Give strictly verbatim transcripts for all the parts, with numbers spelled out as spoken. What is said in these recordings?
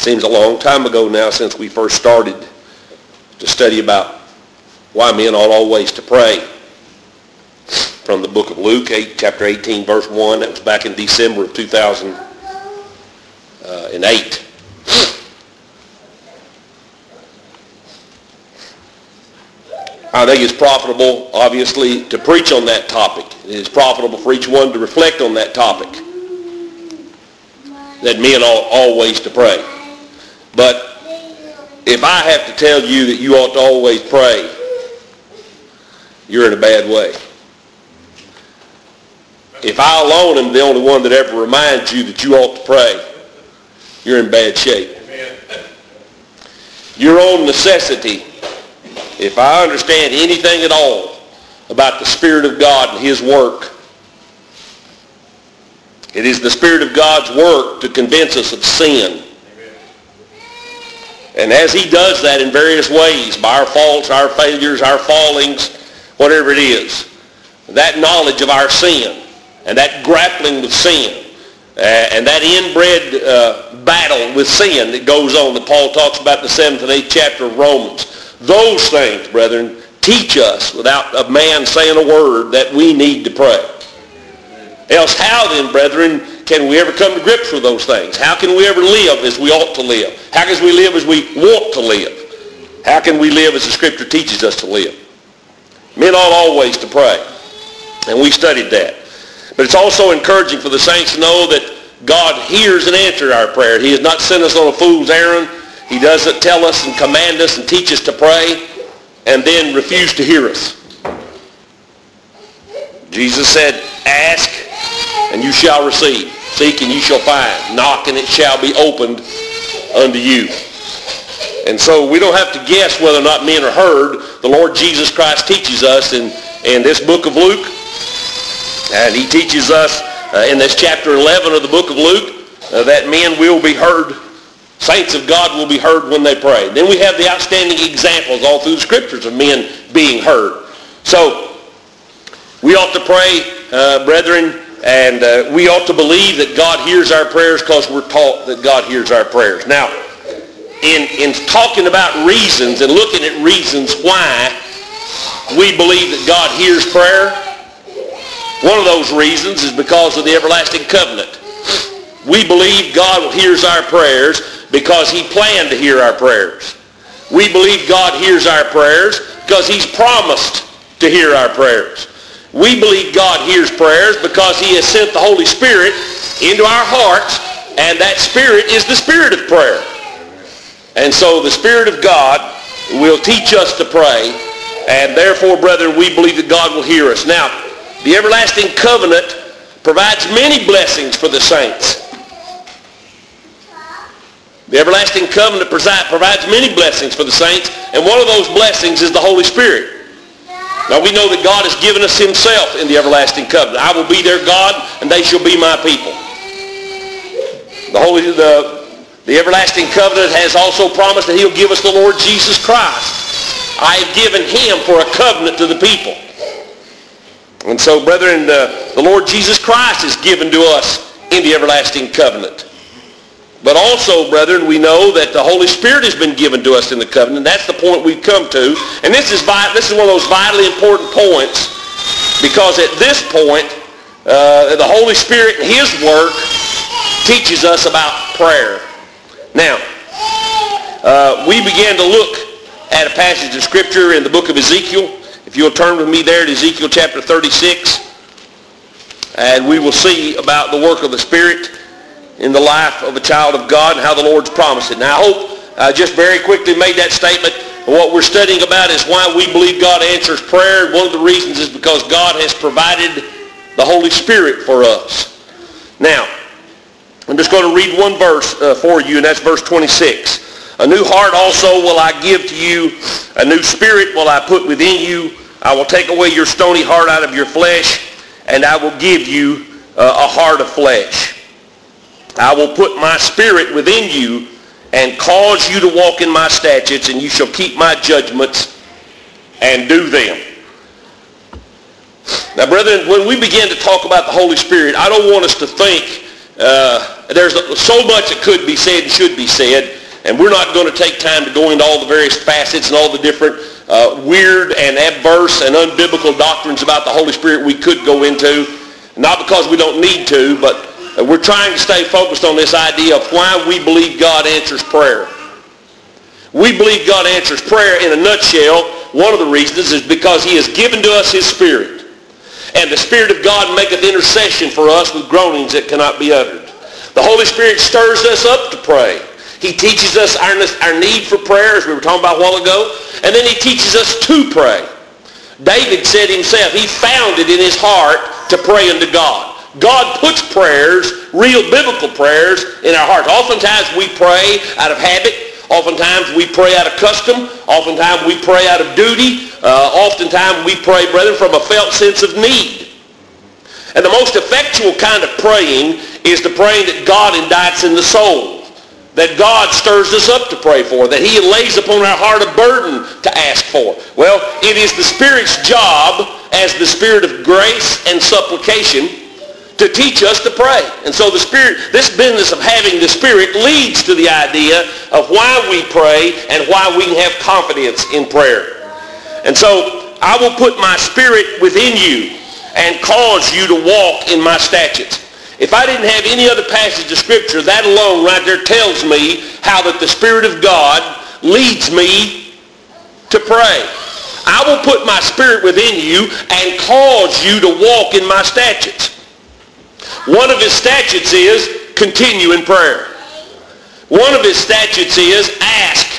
Seems a long time ago now since we first started to study about why men ought always to pray. From the book of Luke, chapter eighteen, verse one. That was back in December of two thousand eight. I think it's profitable, obviously, to preach on that topic. It is profitable for each one to reflect on that topic, that men ought always to pray. But if I have to tell you that you ought to always pray, you're in a bad way. If I alone am the only one that ever reminds you that you ought to pray, you're in bad shape. Amen. Your own necessity, if I understand anything at all about the Spirit of God and His work, it is the Spirit of God's work to convince us of sin. And as He does that in various ways, by our faults, our failures, our fallings, whatever it is, that knowledge of our sin and that grappling with sin uh, and that inbred uh, battle with sin that goes on that Paul talks about in the seventh and eighth chapter of Romans, those things, brethren, teach us without a man saying a word that we need to pray. Else how then, brethren, can we ever come to grips with those things? How can we ever live as we ought to live? How can we live as we want to live? How can we live as the Scripture teaches us to live? Men ought always to pray, and we studied that. But it's also encouraging for the saints to know that God hears and answers our prayer. He has not sent us on a fool's errand. He doesn't tell us and command us and teach us to pray and then refuse to hear us. Jesus said, ask and you shall receive. Seek and you shall find. Knock and it shall be opened unto you. And so we don't have to guess whether or not men are heard. The Lord Jesus Christ teaches us in, in this book of Luke. And He teaches us uh, in this chapter eleven of the book of Luke uh, that men will be heard. Saints of God will be heard when they pray. Then we have the outstanding examples all through the Scriptures of men being heard. So we ought to pray, uh, brethren, and uh, we ought to believe that God hears our prayers because we're taught that God hears our prayers. Now, in, in talking about reasons and looking at reasons why we believe that God hears prayer, one of those reasons is because of the everlasting covenant. We believe God hears our prayers because He planned to hear our prayers. We believe God hears our prayers because He's promised to hear our prayers. We believe God hears prayers because He has sent the Holy Spirit into our hearts, and that Spirit is the Spirit of prayer. And so the Spirit of God will teach us to pray, and therefore, brethren, we believe that God will hear us. Now, the everlasting covenant provides many blessings for the saints. The everlasting covenant provides many blessings for the saints, and one of those blessings is the Holy Spirit. Now we know that God has given us Himself in the everlasting covenant. I will be their God, and they shall be my people. The Holy, the, the everlasting covenant has also promised that He'll give us the Lord Jesus Christ. I have given Him for a covenant to the people. And so, brethren, uh, the Lord Jesus Christ is given to us in the everlasting covenant. But also, brethren, we know that the Holy Spirit has been given to us in the covenant. That's the point we've come to. And this is vital, this is one of those vitally important points, because at this point, uh, the Holy Spirit and His work teaches us about prayer. Now, uh, we began to look at a passage of Scripture in the book of Ezekiel. If you'll turn with me there to Ezekiel chapter thirty-six, and we will see about the work of the Spirit in the life of a child of God and how the Lord's promised it. Now I hope I just very quickly made that statement. What we're studying about is why we believe God answers prayer. One of the reasons is because God has provided the Holy Spirit for us. Now, I'm just going to read one verse uh, for you, and that's verse twenty-six. A new heart also will I give to you. A new spirit will I put within you. I will take away your stony heart out of your flesh, and I will give you uh, a heart of flesh. I will put my spirit within you and cause you to walk in my statutes, and you shall keep my judgments and do them. Now, brethren, when we begin to talk about the Holy Spirit, I don't want us to think uh, there's so much that could be said and should be said, and we're not going to take time to go into all the various facets and all the different uh, weird and adverse and unbiblical doctrines about the Holy Spirit we could go into, not because we don't need to, but we're trying to stay focused on this idea of why we believe God answers prayer. We believe God answers prayer in a nutshell. One of the reasons is because he has given to us his Spirit. And the Spirit of God maketh intercession for us with groanings that cannot be uttered. The Holy Spirit stirs us up to pray. He teaches us our, our need for prayer, as we were talking about a while ago. And then he teaches us to pray. David said himself, he found it in his heart to pray unto God. God puts prayers, real biblical prayers, in our hearts. Oftentimes we pray out of habit. Oftentimes we pray out of custom. Oftentimes we pray out of duty. Uh, oftentimes we pray, brethren, from a felt sense of need. And the most effectual kind of praying is the praying that God indicts in the soul, that God stirs us up to pray for, that he lays upon our heart a burden to ask for. Well, it is the Spirit's job as the Spirit of grace and supplication to teach us to pray. And so the Spirit, this business of having the Spirit leads to the idea of why we pray and why we can have confidence in prayer. And so I will put my Spirit within you and cause you to walk in my statutes. If I didn't have any other passage of Scripture, that alone right there tells me how that the Spirit of God leads me to pray. I will put my Spirit within you and cause you to walk in my statutes. One of his statutes is continue in prayer. One of his statutes is ask,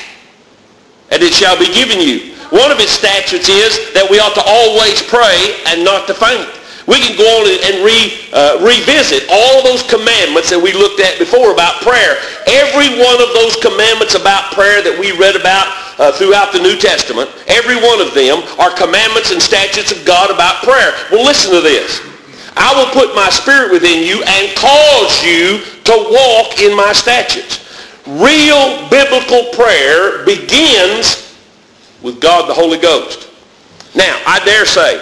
and it shall be given you. One of his statutes is that we ought to always pray and not to faint. We can go on and re, uh, revisit all those commandments that we looked at before about prayer. Every one of those commandments about prayer that we read about uh, throughout the New Testament, every one of them are commandments and statutes of God about prayer. Well, listen to this. I will put my Spirit within you and cause you to walk in my statutes. Real biblical prayer begins with God the Holy Ghost. Now, I dare say,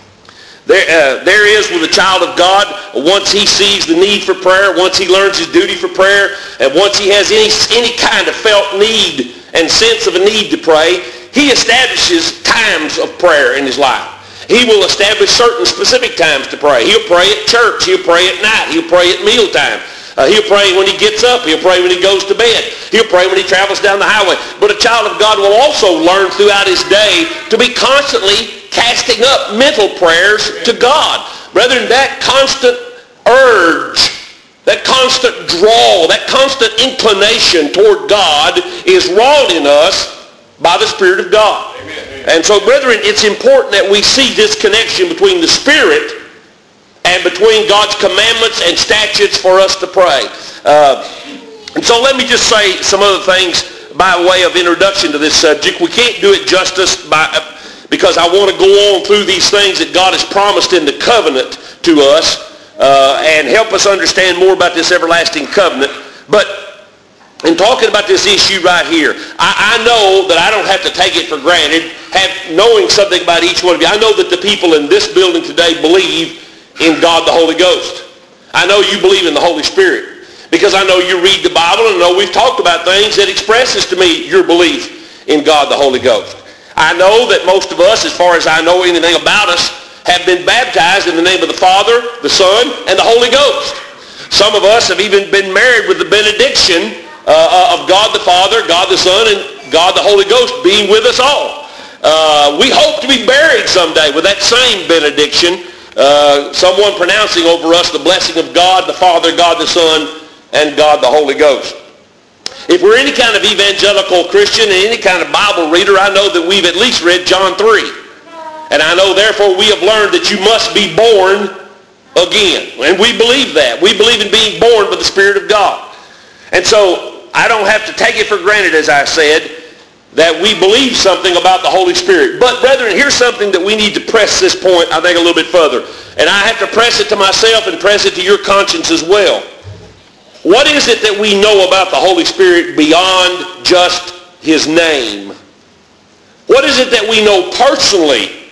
there, uh, there is with a child of God, once he sees the need for prayer, once he learns his duty for prayer, and once he has any, any kind of felt need and sense of a need to pray, he establishes times of prayer in his life. He will establish certain specific times to pray. He'll pray at church. He'll pray at night. He'll pray at mealtime. Uh, he'll pray when he gets up. He'll pray when he goes to bed. He'll pray when he travels down the highway. But a child of God will also learn throughout his day to be constantly casting up mental prayers to God. Brethren, that constant urge, that constant draw, that constant inclination toward God is wrought in us by the Spirit of God. Amen. And so, brethren, it's important that we see this connection between the Spirit and between God's commandments and statutes for us to pray. Uh, and so let me just say some other things by way of introduction to this subject. We can't do it justice by, because I want to go on through these things that God has promised in the covenant to us uh, and help us understand more about this everlasting covenant. But in talking about this issue right here, I, I know that I don't have to take it for granted, have knowing something about each one of you. I know that the people in this building today believe in God the Holy Ghost. I know you believe in the Holy Spirit because I know you read the Bible and I know we've talked about things that expresses to me your belief in God the Holy Ghost. I know that most of us, as far as I know anything about us, have been baptized in the name of the Father, the Son, and the Holy Ghost. Some of us have even been married with the benediction Uh, of God the Father, God the Son, and God the Holy Ghost being with us all. Uh, we hope to be buried someday with that same benediction, uh, someone pronouncing over us the blessing of God the Father, God the Son, and God the Holy Ghost. If we're any kind of evangelical Christian and any kind of Bible reader, I know that we've at least read John three. And I know, therefore, we have learned that you must be born again. And we believe that. We believe in being born by the Spirit of God. And so I don't have to take it for granted, as I said, that we believe something about the Holy Spirit. But, brethren, here's something that we need to press this point, I think, a little bit further. And I have to press it to myself and press it to your conscience as well. What is it that we know about the Holy Spirit beyond just his name? What is it that we know personally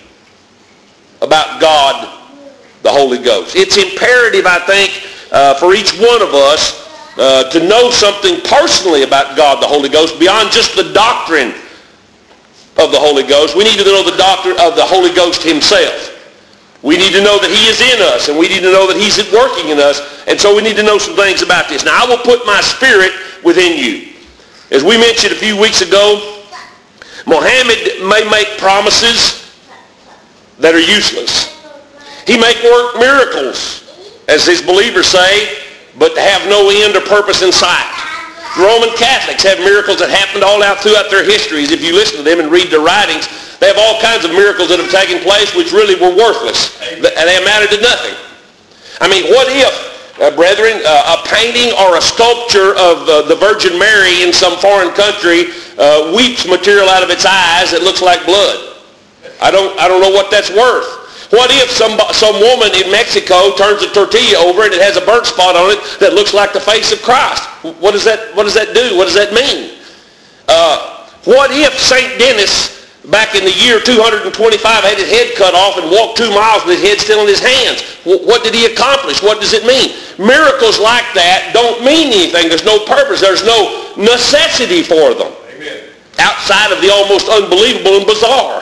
about God, the Holy Ghost? It's imperative, I think, uh, for each one of us uh, to know something personally about God the Holy Ghost beyond just the doctrine of the Holy Ghost. We need to know the doctrine of the Holy Ghost himself. We need to know that he is in us, and we need to know that he's working in us, and so we need to know some things about this. Now, I will put my spirit within you. As we mentioned a few weeks ago, Muhammad may make promises that are useless. He may work miracles, as his believers say, but have no end or purpose in sight. Roman Catholics have miracles that happened all out throughout their histories. If you listen to them and read their writings, they have all kinds of miracles that have taken place which really were worthless. And they amounted to nothing. I mean, what if, uh, brethren, uh, a painting or a sculpture of uh, the Virgin Mary in some foreign country uh, weeps material out of its eyes that looks like blood? I don't, I don't know what that's worth. What if some, some woman in Mexico turns a tortilla over and it has a burnt spot on it that looks like the face of Christ? What does that, what does that do? What does that mean? Uh, what if Saint Denis, back in the year two hundred twenty-five, had his head cut off and walked two miles with his head still in his hands? What did he accomplish? What does it mean? Miracles like that don't mean anything. There's no purpose. There's no necessity for them. Amen. Outside of the almost unbelievable and bizarre.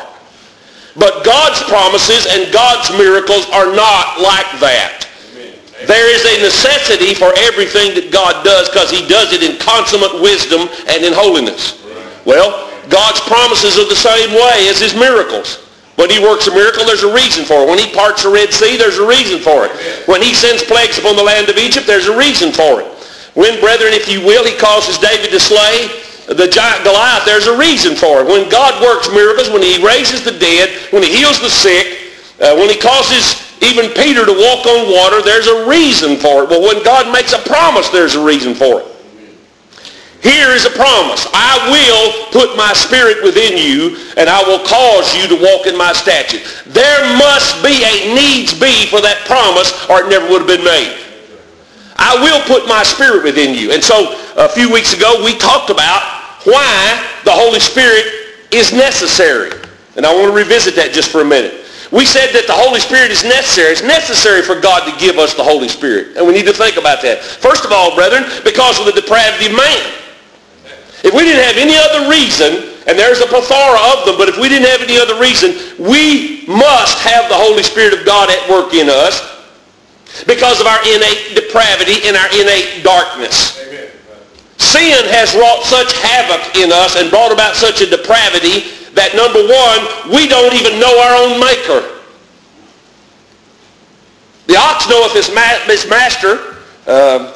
But God's promises and God's miracles are not like that. Amen. Amen. There is a necessity for everything that God does because he does it in consummate wisdom and in holiness. Right. Well, God's promises are the same way as his miracles. When he works a miracle, there's a reason for it. When he parts the Red Sea, there's a reason for it. Amen. When he sends plagues upon the land of Egypt, there's a reason for it. When, brethren, if you will, he causes David to slay the giant Goliath, there's a reason for it. When God works miracles, when he raises the dead, when he heals the sick, uh, when he causes even Peter to walk on water, there's a reason for it. Well, when God makes a promise, there's a reason for it. Here is a promise. I will put my spirit within you, and I will cause you to walk in my statutes. There must be a needs be for that promise, or it never would have been made. I will put my spirit within you. And so a few weeks ago we talked about why the Holy Spirit is necessary. And I want to revisit that just for a minute. We said that the Holy Spirit is necessary. It's necessary for God to give us the Holy Spirit. And we need to think about that. First of all, brethren, because of the depravity of man. If we didn't have any other reason, and there's a plethora of them, but if we didn't have any other reason, we must have the Holy Spirit of God at work in us because of our innate depravity and our innate darkness. Amen. Sin has wrought such havoc in us and brought about such a depravity that, number one, we don't even know our own maker. The ox knoweth his, ma- his master, uh,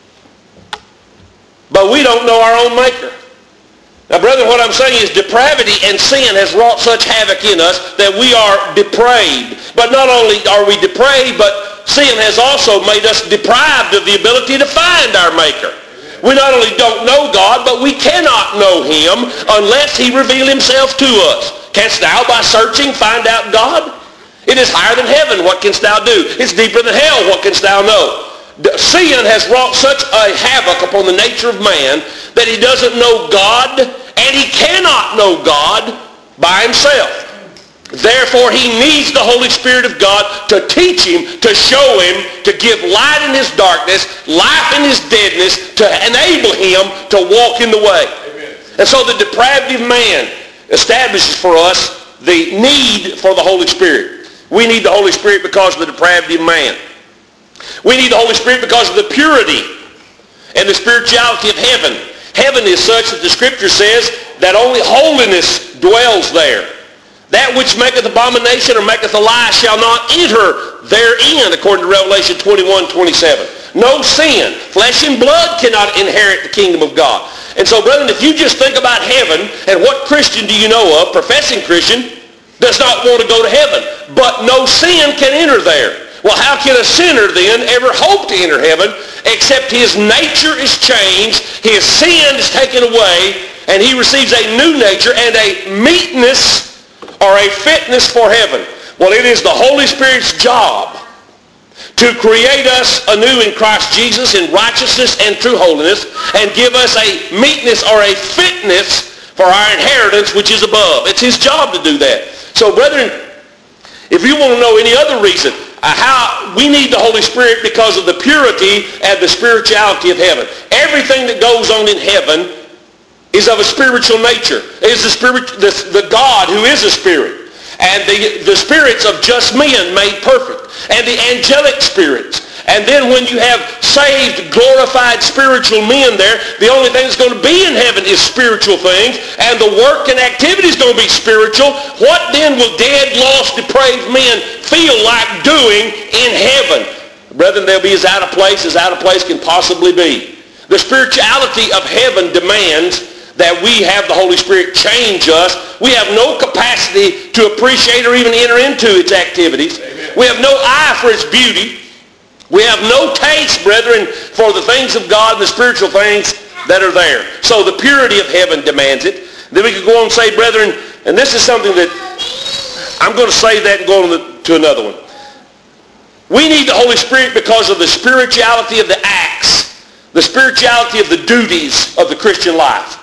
but we don't know our own maker. Now, brethren, what I'm saying is depravity and sin has wrought such havoc in us that we are depraved. But not only are we depraved, but sin has also made us deprived of the ability to find our maker. We not only don't know God, but we cannot know him unless he reveal himself to us. Canst thou by searching find out God? It is higher than heaven. What canst thou do? It's deeper than hell. What canst thou know? Sin has wrought such a havoc upon the nature of man that he doesn't know God, and he cannot know God by himself. Therefore, he needs the Holy Spirit of God to teach him, to show him, to give light in his darkness, life in his deadness, to enable him to walk in the way. Amen. And so the depravity of man establishes for us the need for the Holy Spirit. We need the Holy Spirit because of the depravity of man. We need the Holy Spirit because of the purity and the spirituality of heaven. Heaven is such that the Scripture says that only holiness dwells there. That which maketh abomination or maketh a lie shall not enter therein, according to Revelation twenty-one twenty-seven. No sin. Flesh and blood cannot inherit the kingdom of God. And so, brethren, if you just think about heaven, and what Christian do you know of, professing Christian, does not want to go to heaven, but no sin can enter there. Well, how can a sinner then ever hope to enter heaven except his nature is changed, his sin is taken away, and he receives a new nature and a meetness or a fitness for heaven? Well, it is the Holy Spirit's job to create us anew in Christ Jesus in righteousness and true holiness and give us a meetness or a fitness for our inheritance which is above. It's his job to do that. So, brethren, if you want to know any other reason, uh, how we need the Holy Spirit because of the purity and the spirituality of heaven. Everything that goes on in heaven is of a spiritual nature. It is the spirit, the, the God who is a spirit. And the, the spirits of just men made perfect. And the angelic spirits. And then when you have saved, glorified spiritual men there, the only thing that's going to be in heaven is spiritual things. And the work and activity is going to be spiritual. What then will dead, lost, depraved men feel like doing in heaven? Brethren, they'll be as out of place as out of place can possibly be. The spirituality of heaven demands that we have the Holy Spirit change us. We have no capacity to appreciate or even enter into its activities. Amen. We have no eye for its beauty. We have no taste, brethren, for the things of God and the spiritual things that are there. So the purity of heaven demands it. Then we could go on and say, brethren, and this is something that I'm going to say that and go on to another one. We need the Holy Spirit because of the spirituality of the acts, the spirituality of the duties of the Christian life.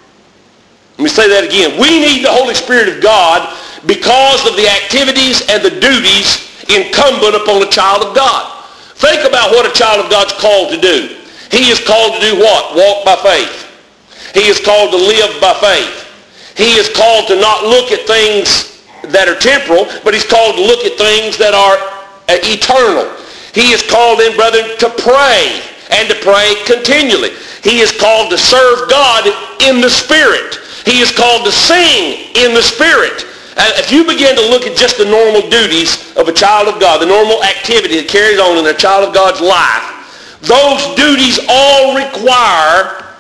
Let me say that again. We need the Holy Spirit of God because of the activities and the duties incumbent upon a child of God. Think about what a child of God's called to do. He is called to do what? Walk by faith. He is called to live by faith. He is called to not look at things that are temporal, but he's called to look at things that are eternal. He is called then, brethren, to pray and to pray continually. He is called to serve God in the Spirit. He is called to sing in the Spirit. And if you begin to look at just the normal duties of a child of God, the normal activity that carries on in a child of God's life, those duties all require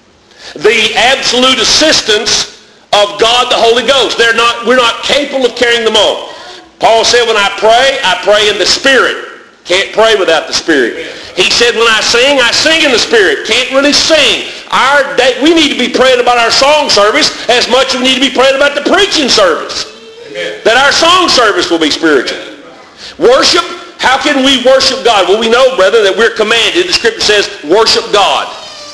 the absolute assistance of God the Holy Ghost. They're not, we're not capable of carrying them on. Paul said, when I pray, I pray in the Spirit. Can't pray without the Spirit. He said, when I sing, I sing in the Spirit. Can't really sing. Our day, we need to be praying about our song service as much as we need to be praying about the preaching service. Amen. That our song service will be spiritual. Worship, how can we worship God? Well, we know, brethren, that we're commanded. The Scripture says, worship God.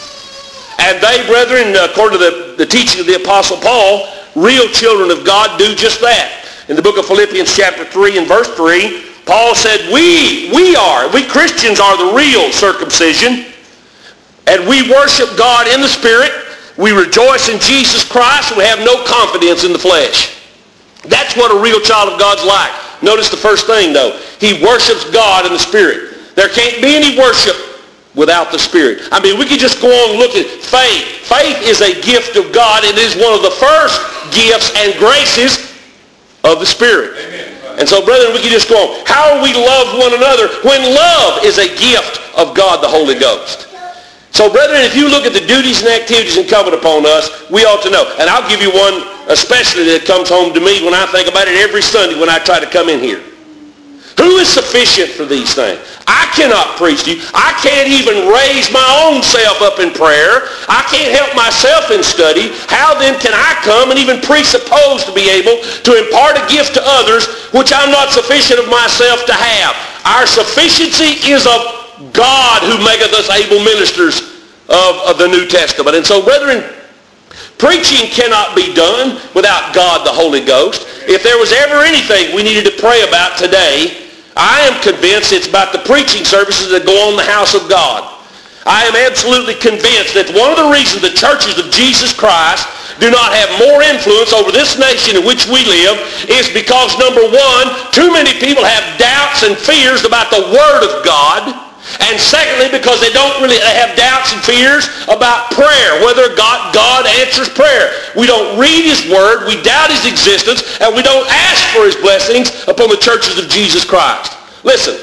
And they, brethren, according to the, the teaching of the Apostle Paul, real children of God do just that. In the book of Philippians chapter three and verse three, Paul said, we, we are, we Christians are the real circumcision, and we worship God in the Spirit. We rejoice in Jesus Christ. We have no confidence in the flesh. That's what a real child of God's like. Notice the first thing, though. He worships God in the Spirit. There can't be any worship without the Spirit. I mean, we could just go on and look at faith. Faith is a gift of God. It is one of the first gifts and graces of the Spirit. Amen. And so, brethren, we can just go on. How are we to love one another when love is a gift of God the Holy Ghost? So, brethren, if you look at the duties and activities incumbent upon us, we ought to know. And I'll give you one especially that comes home to me when I think about it every Sunday when I try to come in here. Who is sufficient for these things? I cannot preach to you. I can't even raise my own self up in prayer. I can't help myself in study. How then can I come and even presuppose to be able to impart a gift to others which I'm not sufficient of myself to have? Our sufficiency is of God who maketh us able ministers of, of the New Testament. And so, brethren, preaching cannot be done without God the Holy Ghost. If there was ever anything we needed to pray about today, I am convinced it's about the preaching services that go on in the house of God. I am absolutely convinced that one of the reasons the churches of Jesus Christ do not have more influence over this nation in which we live is because, number one, too many people have doubts and fears about the Word of God. And secondly, because they don't really they have doubts and fears about prayer, whether God, God answers prayer. We don't read His Word, we doubt His existence, and we don't ask for His blessings upon the churches of Jesus Christ. Listen,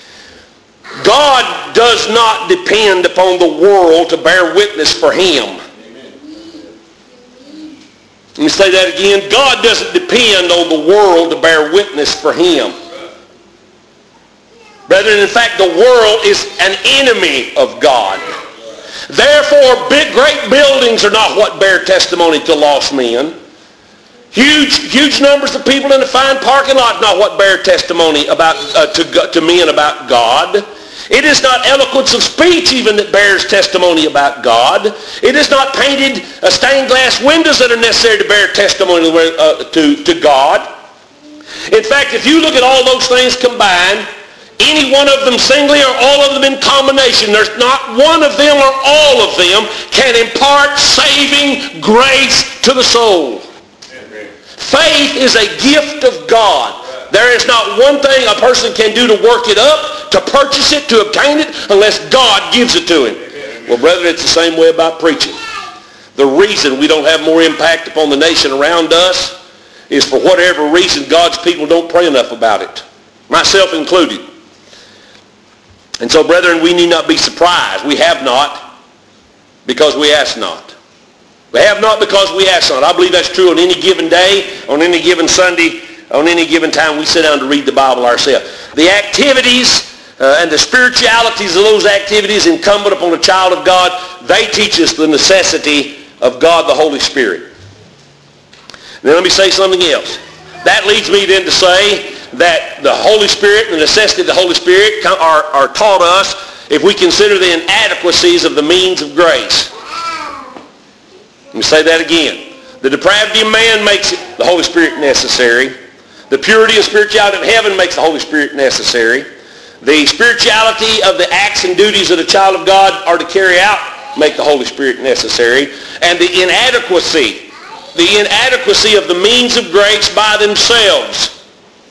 God does not depend upon the world to bear witness for Him. Let me say that again. God doesn't depend on the world to bear witness for Him. Brethren, in fact, the world is an enemy of God. Therefore, big, great buildings are not what bear testimony to lost men. Huge, huge numbers of people in a fine parking lot not what bear testimony about uh, to, to men about God. It is not eloquence of speech even that bears testimony about God. It is not painted uh, stained glass windows that are necessary to bear testimony uh, to, to God. In fact, if you look at all those things combined, Any one of them singly or all of them in combination, there's not one of them or all of them can impart saving grace to the soul. Faith is a gift of God. There is not one thing a person can do to work it up, to purchase it, to obtain it, unless God gives it to him. Well, brethren, it's the same way about preaching. The reason we don't have more impact upon the nation around us is for whatever reason God's people don't pray enough about it, myself included. And so, brethren, we need not be surprised. We have not because we ask not. We have not because we ask not. I believe that's true on any given day, on any given Sunday, on any given time we sit down to read the Bible ourselves. The activities uh, and the spiritualities of those activities incumbent upon a child of God, they teach us the necessity of God the Holy Spirit. Now let me say something else. That leads me then to say that the Holy Spirit and the necessity of the Holy Spirit are, are taught us if we consider the inadequacies of the means of grace. Let me say that again. The depravity of man makes it, the Holy Spirit necessary. The purity and spirituality of heaven makes the Holy Spirit necessary. The spirituality of the acts and duties of the child of God are to carry out make the Holy Spirit necessary. And the inadequacy, the inadequacy of the means of grace by themselves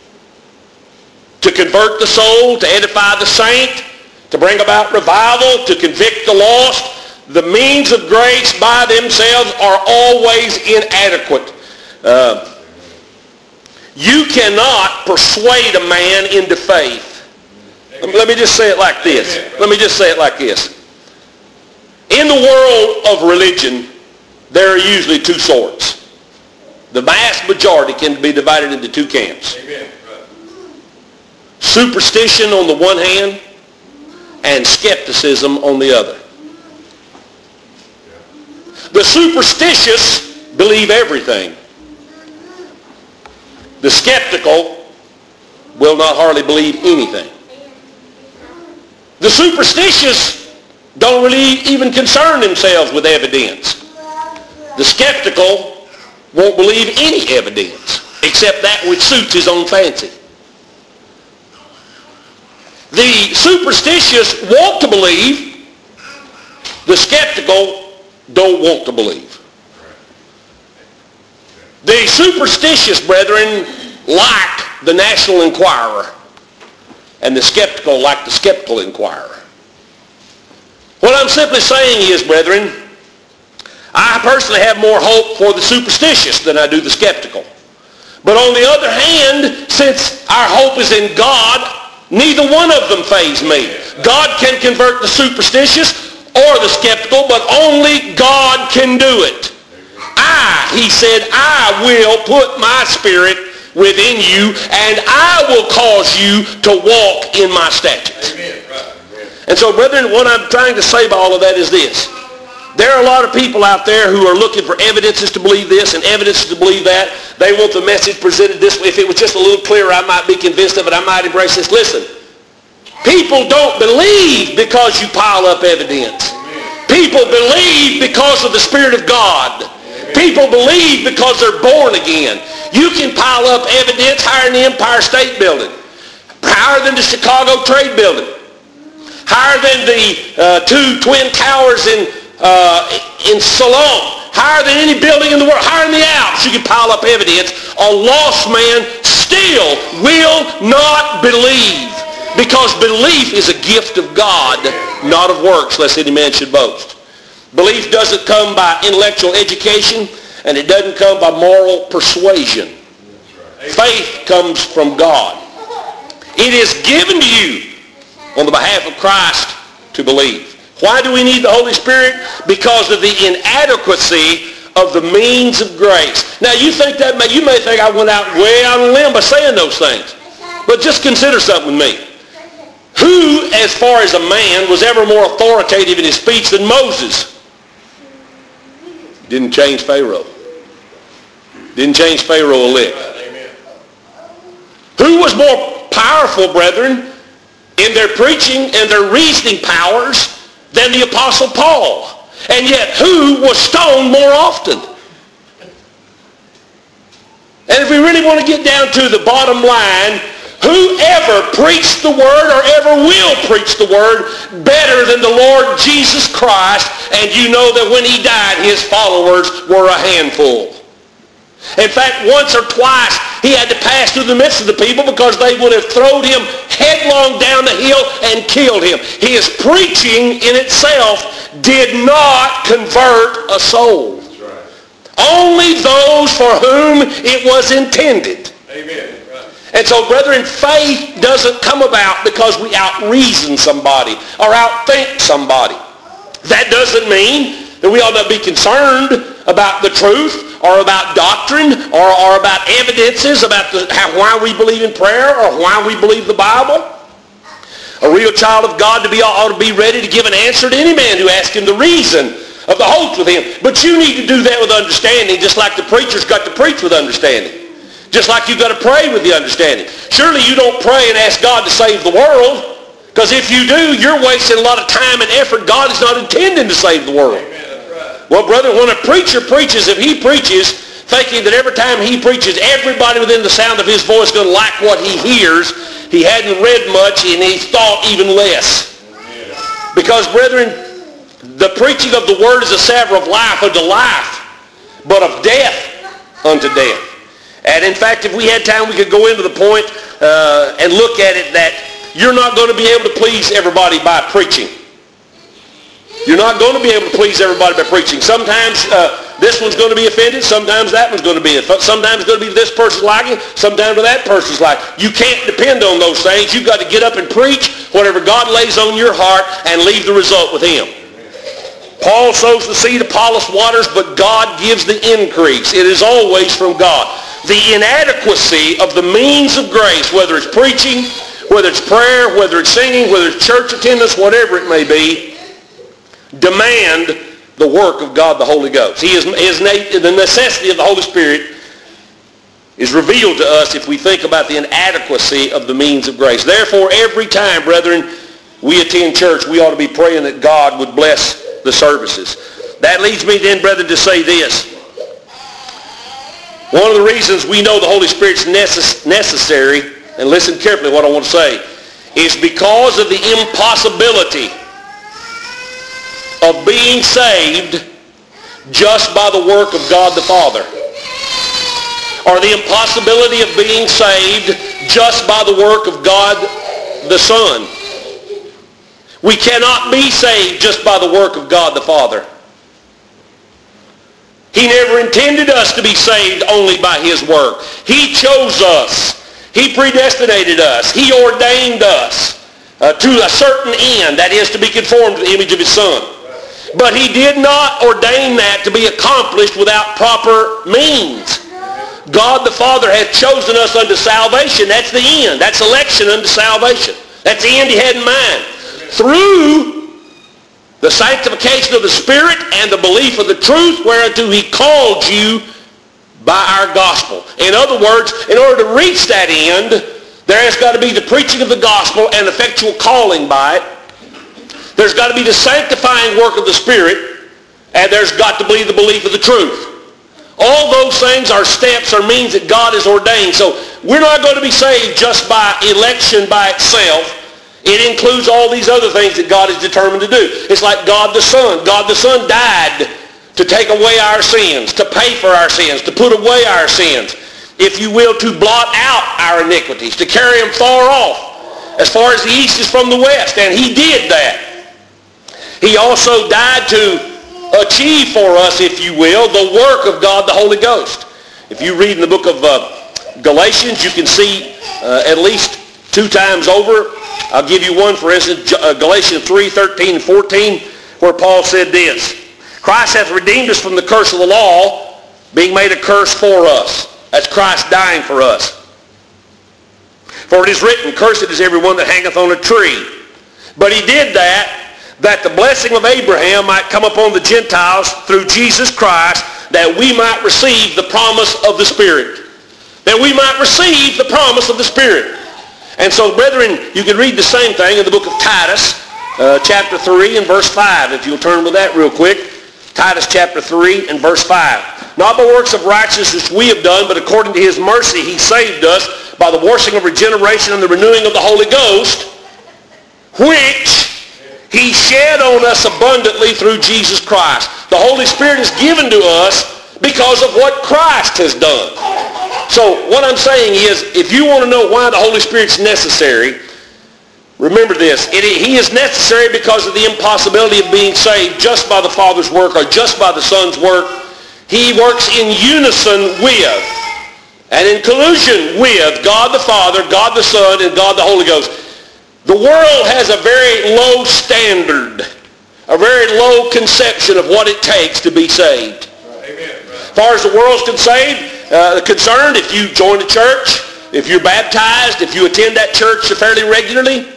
to convert the soul, to edify the saint, to bring about revival, to convict the lost, the means of grace by themselves are always inadequate. Uh, you cannot persuade a man into faith. Let me just say it like this. Let me just say it like this. In the world of religion, there are usually two sorts. The vast majority can be divided into two camps. Superstition on the one hand and skepticism on the other. The superstitious believe everything. The skeptical will not hardly believe anything. The superstitious don't really even concern themselves with evidence. The skeptical won't believe any evidence except that which suits his own fancy. The superstitious want to believe. The skeptical don't want to believe. The superstitious brethren like the National Enquirer, and the skeptical like the Skeptical Inquirer. What I'm simply saying is, brethren, I personally have more hope for the superstitious than I do the skeptical. But on the other hand, since our hope is in God, neither one of them faze me. God can convert the superstitious or the skeptical, but only God can do it. I, he said, I will put my spirit within you, and I will cause you to walk in my statutes. And so, brethren, what I'm trying to say by all of that is this. There are a lot of people out there who are looking for evidences to believe this and evidences to believe that. They want the message presented this way. If it was just a little clearer, I might be convinced of it. I might embrace this. Listen, people don't believe because you pile up evidence. People believe because of the Spirit of God. People believe because they're born again. You can pile up evidence higher than the Empire State Building, higher than the Chicago Trade Building, higher than the uh, two twin towers in uh, in Salon, higher than any building in the world, higher than the Alps. You can pile up evidence. A lost man still will not believe, because belief is a gift of God, not of works, lest any man should boast. Belief doesn't come by intellectual education, and it doesn't come by moral persuasion. Faith comes from God. It is given to you on the behalf of Christ to believe. Why do we need the Holy Spirit? Because of the inadequacy of the means of grace. Now you think that may, you may think I went out way out on a limb by saying those things. But just consider something with me. Who, as far as a man, was ever more authoritative in his speech than Moses? Didn't change Pharaoh. Didn't change Pharaoh a lick. Who was more powerful, brethren, in their preaching and their reasoning powers than the Apostle Paul? And yet, who was stoned more often? And if we really want to get down to the bottom line, Whoever preached the word or ever will preach the word better than the Lord Jesus Christ, and you know that when he died, his followers were a handful. In fact, once or twice, he had to pass through the midst of the people because they would have thrown him headlong down the hill and killed him. His preaching in itself did not convert a soul. That's right. Only those for whom it was intended. Amen. And so, brethren, faith doesn't come about because we out-reason somebody or outthink somebody. That doesn't mean that we ought not be concerned about the truth or about doctrine or, or about evidences about the, how, why we believe in prayer or why we believe the Bible. A real child of God to be, ought to be ready to give an answer to any man who asks him the reason of the hope with him. But you need to do that with understanding, just like the preacher's got to preach with understanding. Just like you've got to pray with the understanding. Surely you don't pray and ask God to save the world, because if you do, you're wasting a lot of time and effort. God is not intending to save the world. Amen. That's right. Well, brother, when a preacher preaches, if he preaches thinking that every time he preaches, everybody within the sound of his voice is going to like what he hears, he hadn't read much and he's thought even less. Amen. Because, brethren, the preaching of the word is a savor of life unto life, but of death unto death. And in fact, if we had time, we could go into the point uh, and look at it that you're not going to be able to please everybody by preaching. You're not going to be able to please everybody by preaching. Sometimes uh, this one's going to be offended. Sometimes that one's going to be offended. Sometimes it's going to be this person's liking. Sometimes that person's like. You can't depend on those things. You've got to get up and preach whatever God lays on your heart and leave the result with him. Paul sows the seed, Apollos waters, but God gives the increase. It is always from God. The inadequacy of the means of grace, whether it's preaching, whether it's prayer, whether it's singing, whether it's church attendance, whatever it may be, demand the work of God the Holy Ghost. He is, his, the necessity of the Holy Spirit is revealed to us if we think about the inadequacy of the means of grace. Therefore, every time, brethren, we attend church, we ought to be praying that God would bless the services. That leads me then, brethren, to say this. One of the reasons we know the Holy Spirit's necess- necessary, and listen carefully what I want to say, is because of the impossibility of being saved just by the work of God the Father. Or the impossibility of being saved just by the work of God the Son. We cannot be saved just by the work of God the Father. He never intended us to be saved only by his work. He chose us. He predestinated us. He ordained us uh, to a certain end, that is to be conformed to the image of his Son. But he did not ordain that to be accomplished without proper means. God the Father hath chosen us unto salvation. That's the end. That's election unto salvation. That's the end he had in mind. Through the sanctification of the Spirit and the belief of the truth whereunto he called you by our gospel. In other words, in order to reach that end, there has got to be the preaching of the gospel and effectual calling by it. There's got to be the sanctifying work of the Spirit, and there's got to be the belief of the truth. All those things are steps or means that God has ordained. So we're not going to be saved just by election by itself. It includes all these other things that God is determined to do. It's like God the Son. God the Son died to take away our sins, to pay for our sins, to put away our sins, if you will, to blot out our iniquities, to carry them far off, as far as the east is from the west. And he did that. He also died to achieve for us, if you will, the work of God the Holy Ghost. If you read in the book of uh, Galatians, you can see uh, at least two times over. I'll give you one, for instance, Galatians three, thirteen, and fourteen, where Paul said this. Christ hath redeemed us from the curse of the law, being made a curse for us. That's Christ dying for us. For it is written, cursed is everyone that hangeth on a tree. But he did that, that the blessing of Abraham might come upon the Gentiles through Jesus Christ, that we might receive the promise of the Spirit. That we might receive the promise of the Spirit. And so, brethren, you can read the same thing in the book of Titus, uh, chapter three and verse five, if you'll turn with that real quick. Titus chapter three and verse five. Not by works of righteousness which we have done, but according to his mercy he saved us by the washing of regeneration and the renewing of the Holy Ghost, which he shed on us abundantly through Jesus Christ. The Holy Spirit is given to us because of what Christ has done. So what I'm saying is, if you want to know why the Holy Spirit's necessary, remember this. It, he is necessary because of the impossibility of being saved just by the Father's work or just by the Son's work. He works in unison with and in collusion with God the Father, God the Son, and God the Holy Ghost. The world has a very low standard, a very low conception of what it takes to be saved. Amen. As far as the world's concerned, uh, concerned, if you join a church, if you're baptized, if you attend that church fairly regularly,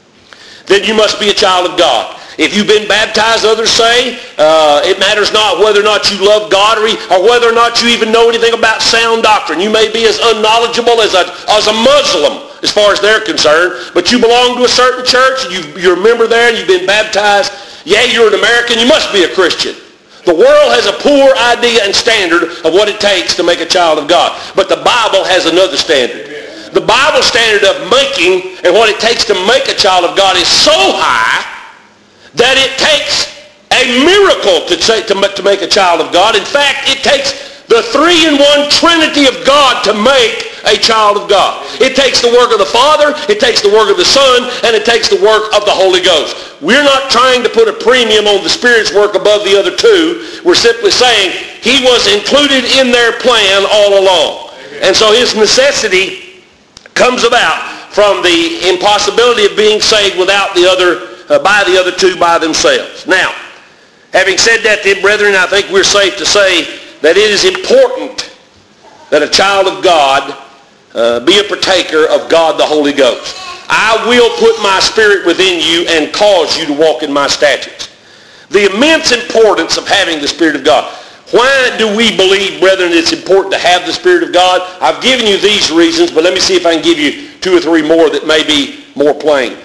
then you must be a child of God. If you've been baptized, others say, uh, it matters not whether or not you love God or, or whether or not you even know anything about sound doctrine. You may be as unknowledgeable as a, as a Muslim as far as they're concerned, but you belong to a certain church, you, you're a member there, and you've been baptized. Yeah, you're an American, you must be a Christian. The world has a poor idea and standard of what it takes to make a child of God. But the Bible has another standard. The Bible standard of making and what it takes to make a child of God is so high that it takes a miracle to, say, to, to make a child of God. In fact, it takes the three-in-one Trinity of God to make a child of God. It takes the work of the Father, it takes the work of the Son, and it takes the work of the Holy Ghost. We're not trying to put a premium on the Spirit's work above the other two. We're simply saying he was included in their plan all along. And so his necessity comes about from the impossibility of being saved without the other, uh, by the other two by themselves. Now, having said that, then, brethren, I think we're safe to say that it is important that a child of God uh, be a partaker of God the Holy Ghost. I will put my Spirit within you and cause you to walk in my statutes. The immense importance of having the Spirit of God. Why do we believe, brethren, it's important to have the Spirit of God? I've given you these reasons, but let me see if I can give you two or three more that may be more plain.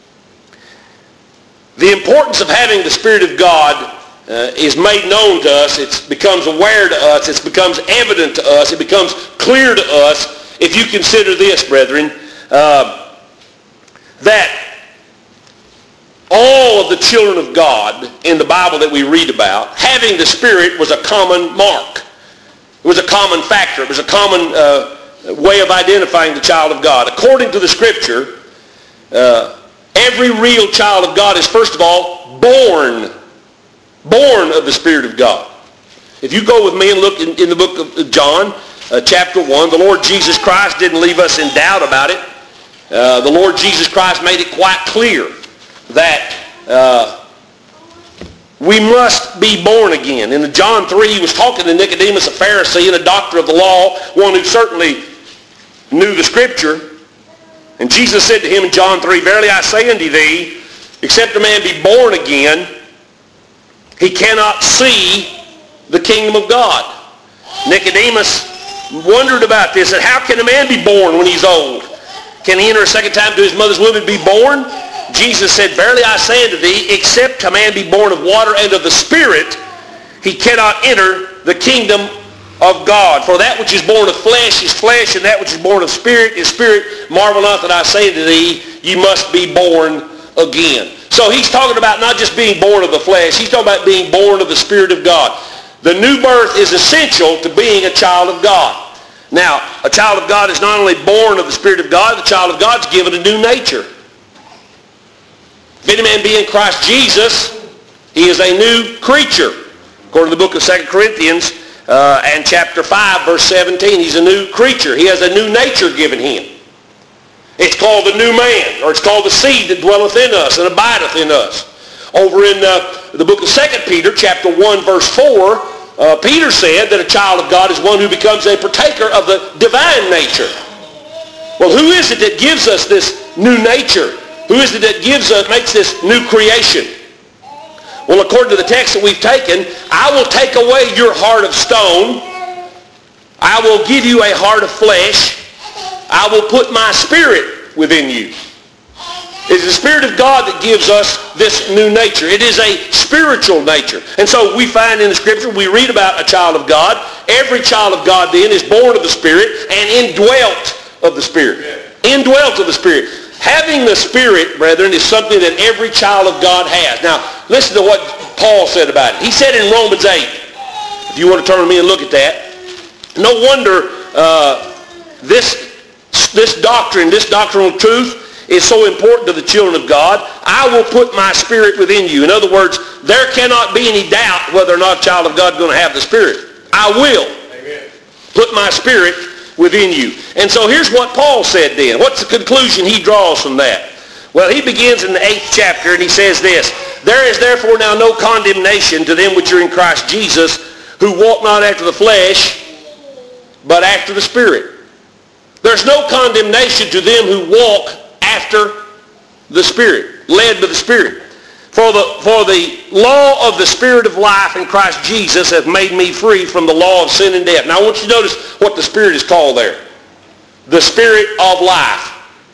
The importance of having the Spirit of God uh, is made known to us. It becomes aware to us. It becomes evident to us. It becomes clear to us if you consider this, brethren, uh, that all of the children of God in the Bible that we read about, having the Spirit was a common mark. It was a common factor. It was a common uh, way of identifying the child of God. According to the Scripture, uh, every real child of God is, first of all, born. Born of the Spirit of God. If you go with me and look in, in the book of John, uh, chapter one, the Lord Jesus Christ didn't leave us in doubt about it. Uh, the Lord Jesus Christ made it quite clear that uh, we must be born again. In John three, he was talking to Nicodemus, a Pharisee and a doctor of the law, one who certainly knew the Scripture. And Jesus said to him in John three, "Verily I say unto thee, except a man be born again, he cannot see the kingdom of God." Nicodemus wondered about this, and how can a man be born when he's old? Can he enter a second time to his mother's womb and be born? Jesus said, "Verily I say unto thee, except a man be born of water and of the Spirit, he cannot enter the kingdom of God. For that which is born of flesh is flesh, and that which is born of spirit is spirit. Marvel not that I say unto thee, you must be born again." So he's talking about not just being born of the flesh. He's talking about being born of the Spirit of God. The new birth is essential to being a child of God. Now, a child of God is not only born of the Spirit of God, the child of God is given a new nature. If any man be in Christ Jesus, he is a new creature. According to the book of Second Corinthians uh, and chapter five, verse seventeen, he's a new creature. He has a new nature given him. It's called the new man, or it's called the seed that dwelleth in us and abideth in us. Over in uh, the book of Second Peter, chapter one, verse four, uh, Peter said that a child of God is one who becomes a partaker of the divine nature. Well, who is it that gives us this new nature? Who is it that gives us, makes this new creation? Well, according to the text that we've taken, I will take away your heart of stone. I will give you a heart of flesh. I will put my Spirit within you. It's the Spirit of God that gives us this new nature. It is a spiritual nature. And so we find in the Scripture, we read about a child of God. Every child of God then is born of the Spirit and indwelt of the Spirit. Indwelt of the Spirit. Having the Spirit, brethren, is something that every child of God has. Now, listen to what Paul said about it. He said in Romans eight, if you want to turn to me and look at that, no wonder uh, this, this doctrine, this doctrinal truth is so important to the children of God. I will put my Spirit within you. In other words, there cannot be any doubt whether or not a child of God is going to have the Spirit. I will Amen. Put my Spirit within you. And so here's what Paul said then. What's the conclusion he draws from that? Well, he begins in the eighth chapter and he says this, there is therefore now no condemnation to them which are in Christ Jesus, who walk not after the flesh, but after the Spirit. There's no condemnation to them who walk after the Spirit, led by the Spirit. For the, for the law of the Spirit of life in Christ Jesus hath made me free from the law of sin and death. Now I want you to notice what the Spirit is called there. The Spirit of life.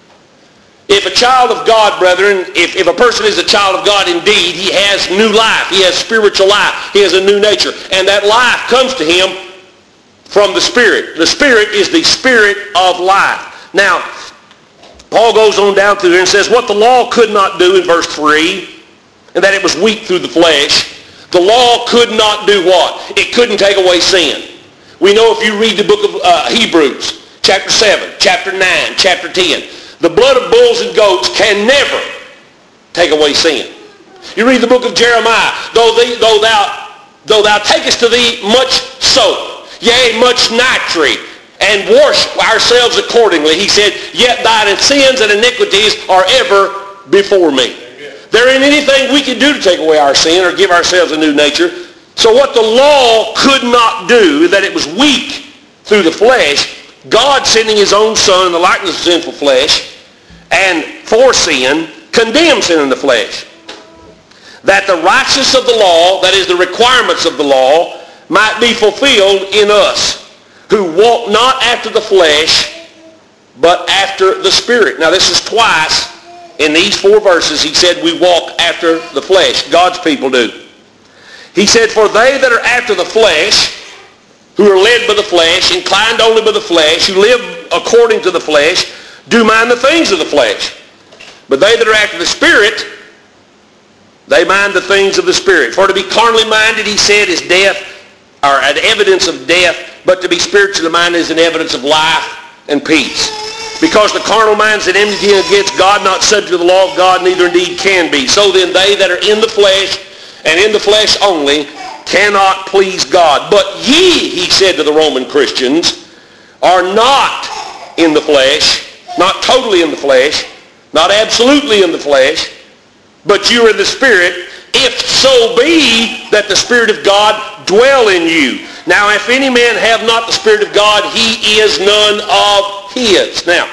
If a child of God, brethren, if, if a person is a child of God indeed, he has new life. He has spiritual life. He has a new nature. And that life comes to him from the Spirit. The Spirit is the Spirit of life. Now, Paul goes on down through there and says, what the law could not do in verse three, and that it was weak through the flesh. The law could not do what? It couldn't take away sin. We know if you read the book of uh, Hebrews, chapter seven, chapter nine, chapter ten, the blood of bulls and goats can never take away sin. You read the book of Jeremiah, though, thee, though, thou, though thou takest to thee much soap, yea, much nitrate, and wash ourselves accordingly, he said, yet thine sins and iniquities are ever before me. There ain't anything we can do to take away our sin or give ourselves a new nature. So what the law could not do, that it was weak through the flesh, God sending his own Son in the likeness of sinful flesh, and for sin, condemned sin in the flesh. That the righteousness of the law, that is the requirements of the law, might be fulfilled in us, who walk not after the flesh, but after the Spirit. Now this is twice. In these four verses, he said we walk after the flesh. God's people do. He said, for they that are after the flesh, who are led by the flesh, inclined only by the flesh, who live according to the flesh, do mind the things of the flesh. But they that are after the Spirit, they mind the things of the Spirit. For to be carnally minded, he said, is death, or an evidence of death, but to be spiritually minded is an evidence of life and peace. Because the carnal mind is an enmity against God, not subject to the law of God, neither indeed can be. So then they that are in the flesh, and in the flesh only, cannot please God. But ye, he said to the Roman Christians, are not in the flesh, not totally in the flesh, not absolutely in the flesh, but you are in the Spirit, if so be that the Spirit of God dwell in you. Now, if any man have not the Spirit of God, he is none of his. Now,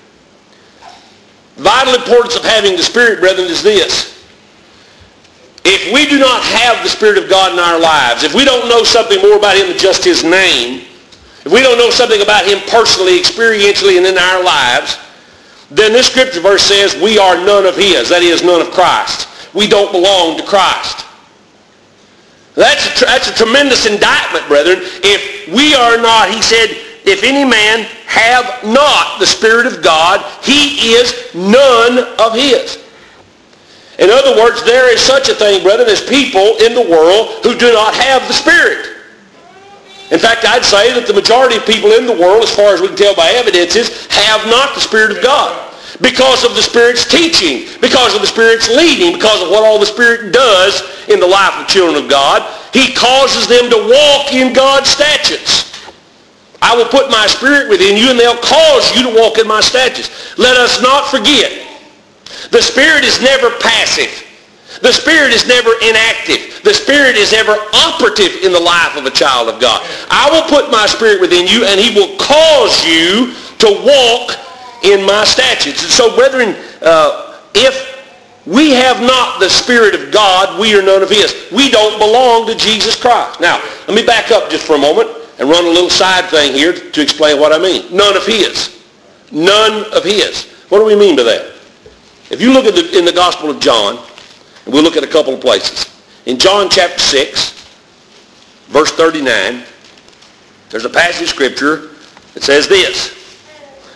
vital importance of having the Spirit, brethren, is this. If we do not have the Spirit of God in our lives, if we don't know something more about him than just his name, if we don't know something about him personally, experientially, and in our lives, then this scripture verse says we are none of his, that is, none of Christ. We don't belong to Christ. That's a, that's a tremendous indictment, brethren. If we are not, he said, if any man have not the Spirit of God, he is none of his. In other words, there is such a thing, brethren, as people in the world who do not have the Spirit. In fact, I'd say that the majority of people in the world, as far as we can tell by evidences, have not the Spirit of God. Because of the Spirit's teaching, because of the Spirit's leading, because of what all the Spirit does in the life of children of God, he causes them to walk in God's statutes. I will put my Spirit within you, and they'll cause you to walk in my statutes. Let us not forget, the Spirit is never passive. The Spirit is never inactive. The Spirit is ever operative in the life of a child of God. I will put my Spirit within you, and he will cause you to walk in my statutes. And so, brethren, uh, if we have not the Spirit of God, we are none of his. We don't belong to Jesus Christ. Now, let me back up just for a moment and run a little side thing here to explain what I mean. None of his. None of his. What do we mean by that? If you look at the, in the Gospel of John, and we'll look at a couple of places. In John chapter six, verse thirty-nine, there's a passage of Scripture that says this.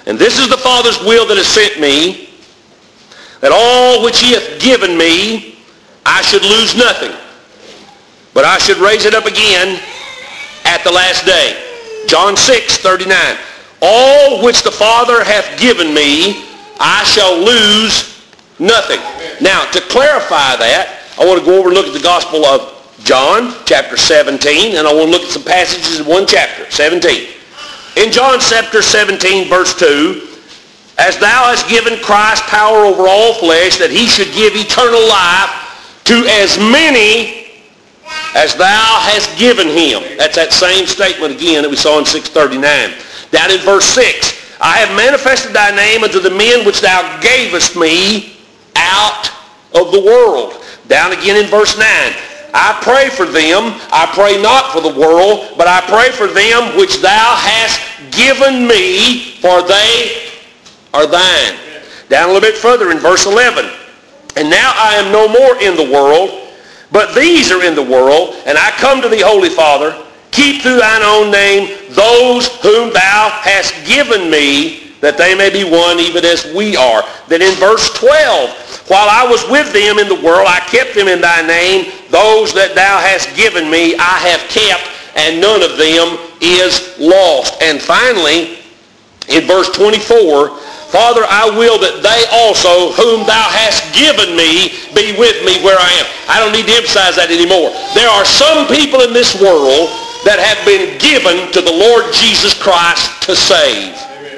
And this is the Father's will that has sent me, that all which he hath given me, I should lose nothing, but I should raise it up again at the last day. John six thirty-nine. All which the Father hath given me, I shall lose nothing. Now, to clarify that, I want to go over and look at the Gospel of John, chapter seventeen, and I want to look at some passages in one chapter, seventeen. In John chapter seventeen, verse two, as thou hast given Christ power over all flesh, that he should give eternal life to as many as thou hast given him. That's that same statement again that we saw in six thirty-nine. Down in verse six, I have manifested thy name unto the men which thou gavest me out of the world. Down again in verse nine, I pray for them, I pray not for the world, but I pray for them which thou hast given me, for they are thine. Down a little bit further in verse eleven, and now I am no more in the world, but these are in the world, and I come to thee, Holy Father, keep through thine own name those whom thou hast given me, that they may be one even as we are. Then in verse twelve, while I was with them in the world, I kept them in thy name. Those that thou hast given me, I have kept, and none of them is lost. And finally, in verse twenty-four, Father, I will that they also, whom thou hast given me, be with me where I am. I don't need to emphasize that anymore. There are some people in this world that have been given to the Lord Jesus Christ to save.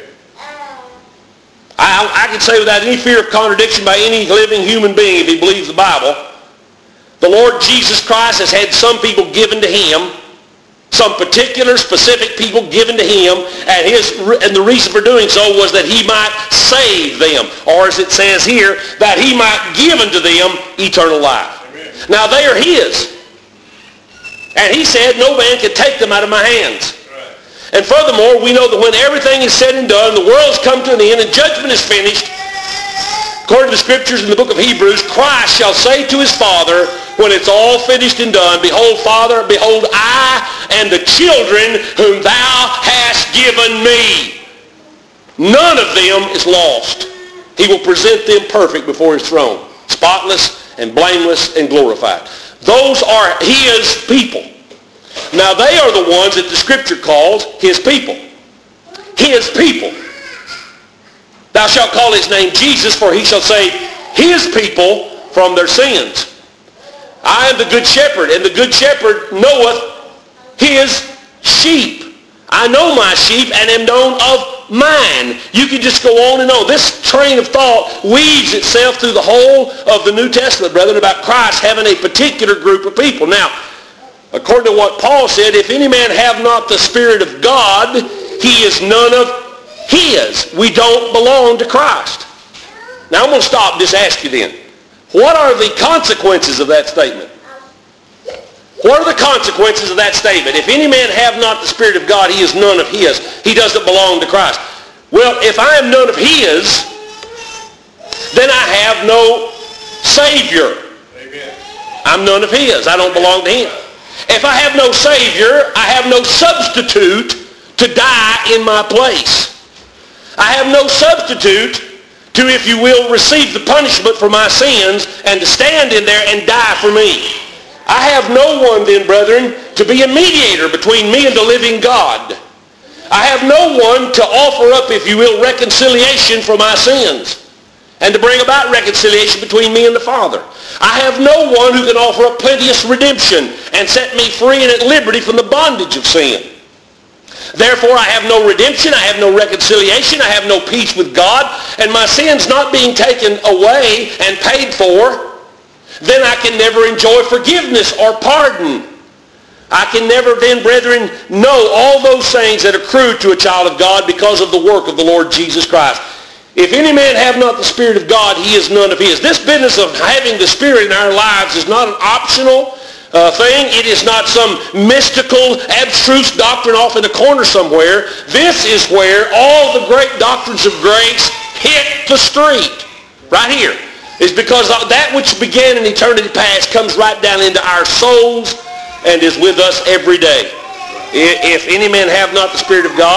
I, I can say without any fear of contradiction by any living human being, if he believes the Bible, the Lord Jesus Christ has had some people given to him, some particular specific people given to him, and his and the reason for doing so was that he might save them, or as it says here, that he might give unto them eternal life. Amen. Now they are his, and he said no man can take them out of my hands. And furthermore, we know that when everything is said and done, the world's come to an end and judgment is finished, according to the scriptures in the book of Hebrews, Christ shall say to his Father, when it's all finished and done, behold, Father, behold, I and the children whom thou hast given me. None of them is lost. He will present them perfect before his throne, spotless and blameless and glorified. Those are his people. Now they are the ones that the scripture calls his people. His people. Thou shalt call his name Jesus, for he shall save his people from their sins. I am the good shepherd, and the good shepherd knoweth his sheep. I know my sheep and am known of mine. You can just go on and on. This train of thought weaves itself through the whole of the New Testament, brethren, about Christ having a particular group of people. Now, according to what Paul said, if any man have not the Spirit of God, he is none of his. We don't belong to Christ. Now I'm going to stop and just ask you then, what are the consequences of that statement? What are the consequences of that statement? If any man have not the Spirit of God, he is none of his. He doesn't belong to Christ. Well, if I am none of his, then I have no Savior. Amen. I'm none of his. I don't belong to him. If I have no Savior, I have no substitute to die in my place. I have no substitute to, if you will, receive the punishment for my sins and to stand in there and die for me. I have no one then, brethren, to be a mediator between me and the living God. I have no one to offer up, if you will, reconciliation for my sins and to bring about reconciliation between me and the Father. I have no one who can offer up plenteous redemption and set me free and at liberty from the bondage of sin. Therefore, I have no redemption, I have no reconciliation, I have no peace with God, and my sins not being taken away and paid for, then I can never enjoy forgiveness or pardon. I can never then, brethren, know all those things that accrue to a child of God because of the work of the Lord Jesus Christ. If any man have not the Spirit of God, he is none of his. This business of having the Spirit in our lives is not an optional uh, thing. It is not some mystical, abstruse doctrine off in a corner somewhere. This is where all the great doctrines of grace hit the street. Right here. It's because that which began in eternity past comes right down into our souls and is with us every day. If any man have not the Spirit of God,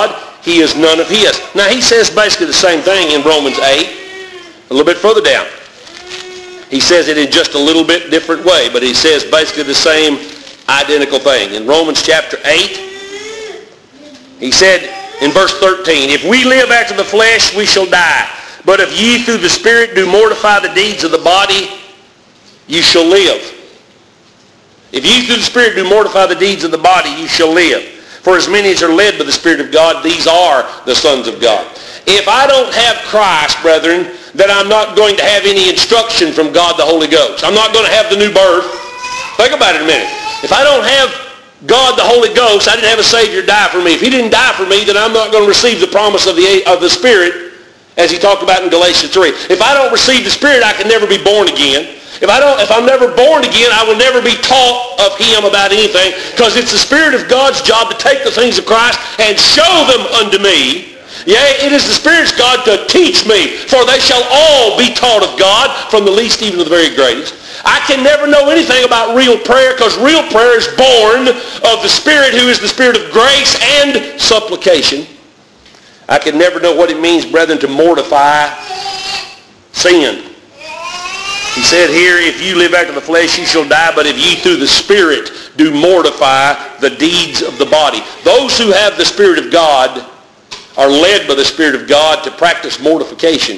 he is none of his. Now he says basically the same thing in Romans eight, a little bit further down. He says it in just a little bit different way, but he says basically the same identical thing. In Romans chapter eight, he said in verse thirteen, if we live after the flesh, we shall die. But if ye through the Spirit do mortify the deeds of the body, you shall live. If ye through the Spirit do mortify the deeds of the body, you shall live. For as many as are led by the Spirit of God, these are the sons of God. If I don't have Christ, brethren, then I'm not going to have any instruction from God the Holy Ghost. I'm not going to have the new birth. Think about it a minute. If I don't have God the Holy Ghost, I didn't have a Savior die for me. If he didn't die for me, then I'm not going to receive the promise of the, of the Spirit as he talked about in Galatians three. If I don't receive the Spirit, I can never be born again. If I don't, if I'm never born again, I will never be taught of him about anything, because it's the Spirit of God's job to take the things of Christ and show them unto me. Yea, it is the Spirit's God to teach me, for they shall all be taught of God, from the least even to the very greatest. I can never know anything about real prayer, because real prayer is born of the Spirit, who is the Spirit of grace and supplication. I can never know what it means, brethren, to mortify sin. He said here, if you live after the flesh, you shall die, but if ye through the Spirit do mortify the deeds of the body. Those who have the Spirit of God are led by the Spirit of God to practice mortification.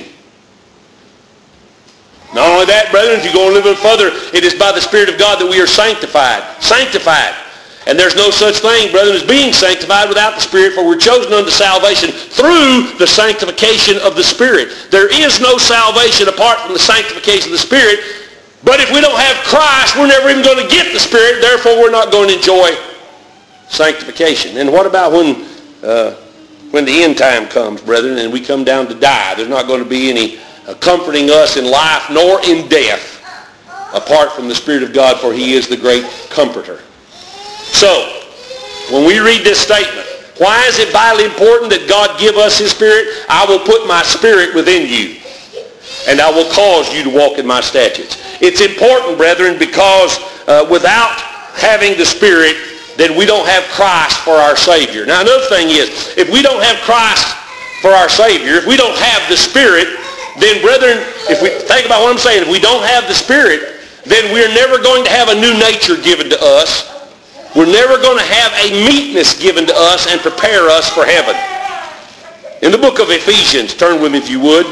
Not only that, brethren, if you go a little bit further, it is by the Spirit of God that we are sanctified. Sanctified. And there's no such thing, brethren, as being sanctified without the Spirit, for we're chosen unto salvation through the sanctification of the Spirit. There is no salvation apart from the sanctification of the Spirit. But if we don't have Christ, we're never even going to get the Spirit. Therefore, we're not going to enjoy sanctification. And what about when, uh, when the end time comes, brethren, and we come down to die? There's not going to be any uh, comforting us in life nor in death apart from the Spirit of God, for he is the great comforter. So, when we read this statement, why is it vitally important that God give us his Spirit? I will put my Spirit within you, and I will cause you to walk in my statutes. It's important, brethren, because uh, without having the Spirit, then we don't have Christ for our Savior. Now, another thing is, if we don't have Christ for our Savior, if we don't have the Spirit, then, brethren, if we think about what I'm saying, if we don't have the Spirit, then we're never going to have a new nature given to us. We're never going to have a meekness given to us and prepare us for heaven. In the book of Ephesians, turn with me if you would.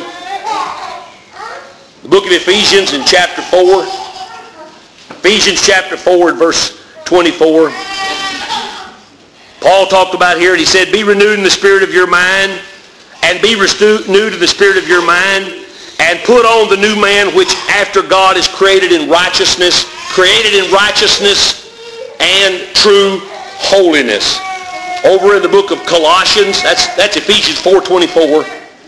The book of Ephesians in chapter four. Ephesians chapter four and verse twenty-four. Paul talked about here, and he said, be renewed in the spirit of your mind, and be renewed to the spirit of your mind, and put on the new man, which after God is created in righteousness, created in righteousness and true holiness. Over in the book of Colossians, that's that's Ephesians four twenty-four.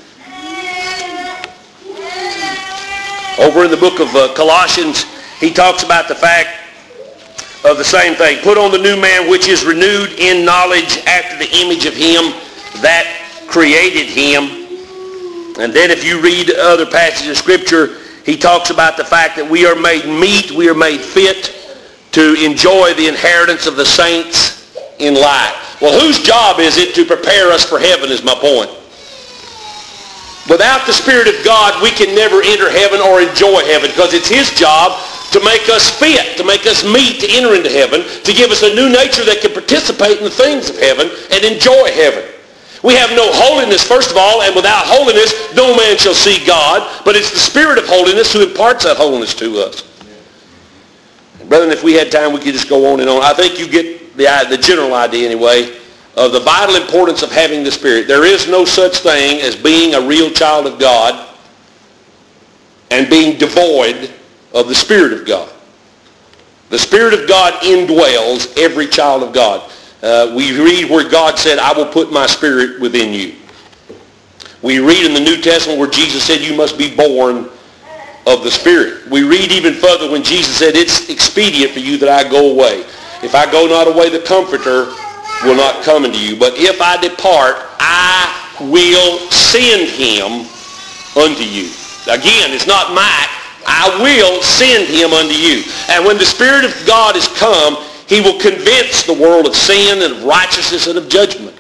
Over in the book of uh, Colossians, he talks about the fact of the same thing. Put on the new man, which is renewed in knowledge after the image of him that created him. And then if you read other passages of Scripture, he talks about the fact that we are made meet, we are made fit to enjoy the inheritance of the saints in light. Well, whose job is it to prepare us for heaven is my point. Without the Spirit of God, we can never enter heaven or enjoy heaven, because it's his job to make us fit, to make us meet to enter into heaven, to give us a new nature that can participate in the things of heaven and enjoy heaven. We have no holiness, first of all, and without holiness, no man shall see God, but it's the Spirit of holiness who imparts that holiness to us. And brethren, if we had time, we could just go on and on. I think you get the, the general idea, anyway, of the vital importance of having the Spirit. There is no such thing as being a real child of God and being devoid of the Spirit of God. The Spirit of God indwells every child of God. Uh, we read where God said, I will put my Spirit within you. We read in the New Testament where Jesus said, you must be born of the Spirit. We read even further when Jesus said, it's expedient for you that I go away. If I go not away, the Comforter will not come unto you. But if I depart, I will send him unto you. Again, it's not might. I will send him unto you. And when the Spirit of God is come, he will convince the world of sin and of righteousness and of judgment.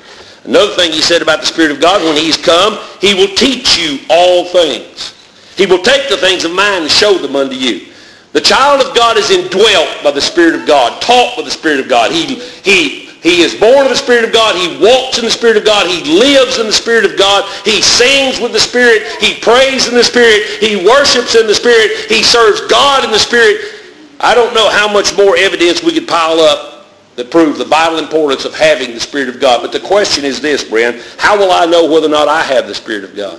Another thing he said about the Spirit of God, when he's come, he will teach you all things. He will take the things of mine and show them unto you. The child of God is indwelt by the Spirit of God, taught by the Spirit of God. He, he, he is born of the Spirit of God. He walks in the Spirit of God. He lives in the Spirit of God. He sings with the Spirit. He prays in the Spirit. He worships in the Spirit. He serves God in the Spirit. I don't know how much more evidence we could pile up that proves the vital importance of having the Spirit of God. But the question is this, Brent, how will I know whether or not I have the Spirit of God?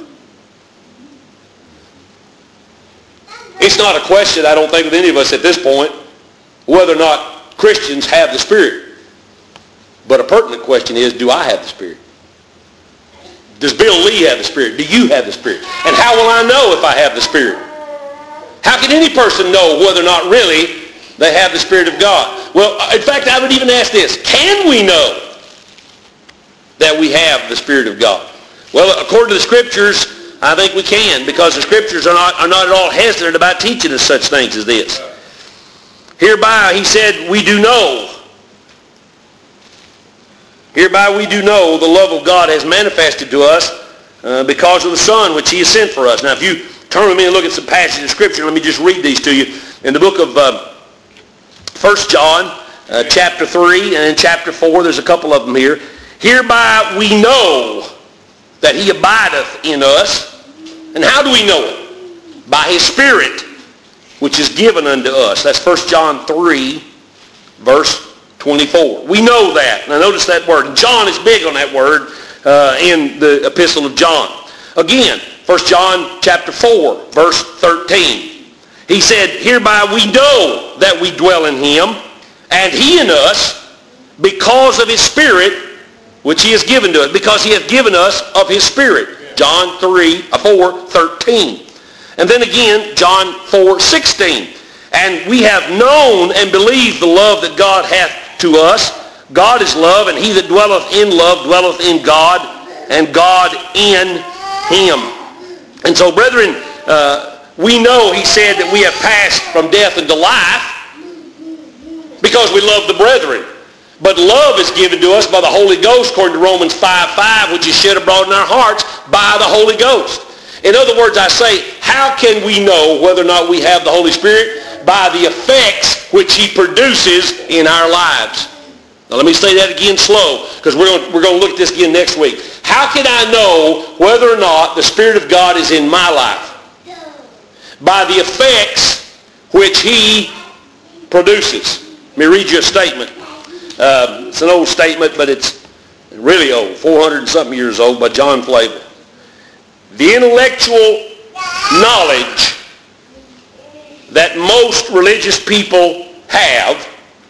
It's not a question, I don't think, with any of us at this point, whether or not Christians have the Spirit. But a pertinent question is, do I have the Spirit? Does Bill Lee have the Spirit? Do you have the Spirit? And how will I know if I have the Spirit? How can any person know whether or not really they have the Spirit of God? Well, in fact, I would even ask this. Can we know that we have the Spirit of God? Well, according to the Scriptures, I think we can, because the Scriptures are not, are not at all hesitant about teaching us such things as this. Hereby, he said, we do know. Hereby we do know the love of God has manifested to us uh, because of the Son which he has sent for us. Now, if you turn with me and look at some passages of Scripture, let me just read these to you. In the book of uh, First John, uh, chapter three, and in chapter four, there's a couple of them here. Hereby we know that he abideth in us. And how do we know it? By his Spirit, which is given unto us. That's First John three, verse twenty-four. We know that. Now notice that word. John is big on that word uh, in the epistle of John. Again, First John chapter four, verse thirteen. He said, hereby we know that we dwell in him, and he in us, because of his Spirit, which he has given to us, because he hath given us of his Spirit. John three, four, thirteen. And then again, John four, sixteen. And we have known and believed the love that God hath to us. God is love, and he that dwelleth in love dwelleth in God, and God in him. And so, brethren, uh, we know, he said, that we have passed from death into life because we love the brethren. But love is given to us by the Holy Ghost, according to Romans five, five, which is shed abroad in our hearts by the Holy Ghost. In other words, I say, how can we know whether or not we have the Holy Spirit? By the effects which he produces in our lives. Now let me say that again slow, because we're going, we're going to look at this again next week. How can I know whether or not the Spirit of God is in my life? By the effects which he produces. Let me read you a statement. Uh, it's an old statement, but it's really old, four hundred and something years old, by John Flavel. The intellectual knowledge that most religious people have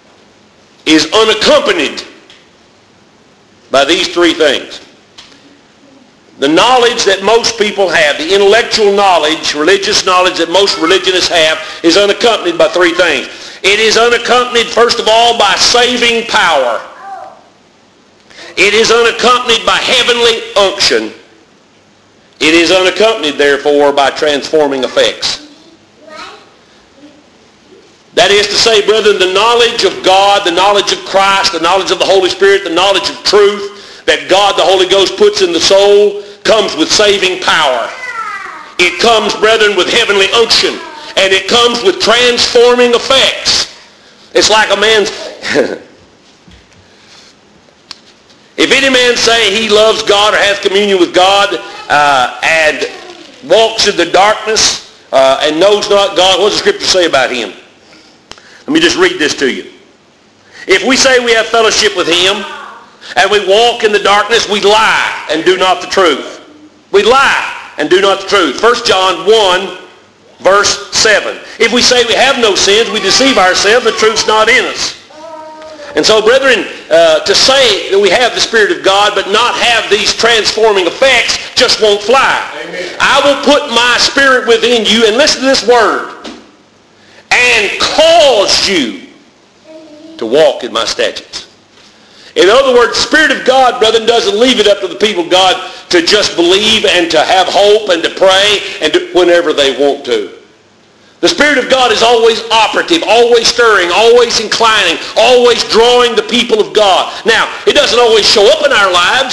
is unaccompanied by these three things. The knowledge that most people have, the intellectual knowledge, religious knowledge that most religionists have, is unaccompanied by three things. It is unaccompanied, first of all, by saving power. It is unaccompanied by heavenly unction. It is unaccompanied, therefore, by transforming effects. That is to say, brethren, the knowledge of God, the knowledge of Christ, the knowledge of the Holy Spirit, the knowledge of truth that God, the Holy Ghost, puts in the soul, comes with saving power. It comes, brethren, with heavenly unction. And it comes with transforming effects. It's like a man's... If any man say he loves God or has communion with God uh, and walks in the darkness uh, and knows not God, what does the Scripture say about him? Let me just read this to you. If we say we have fellowship with him and we walk in the darkness, we lie and do not the truth. We lie and do not the truth. First John one, verse seven. If we say we have no sins, we deceive ourselves, the truth's not in us. And so, brethren, uh, to say that we have the Spirit of God but not have these transforming effects just won't fly. Amen. I will put my Spirit within you, and listen to this word, and cause you to walk in my statutes. In other words, the Spirit of God, brethren, doesn't leave it up to the people of God to just believe and to have hope and to pray and to, whenever they want to. The Spirit of God is always operative, always stirring, always inclining, always drawing the people of God. Now, it doesn't always show up in our lives,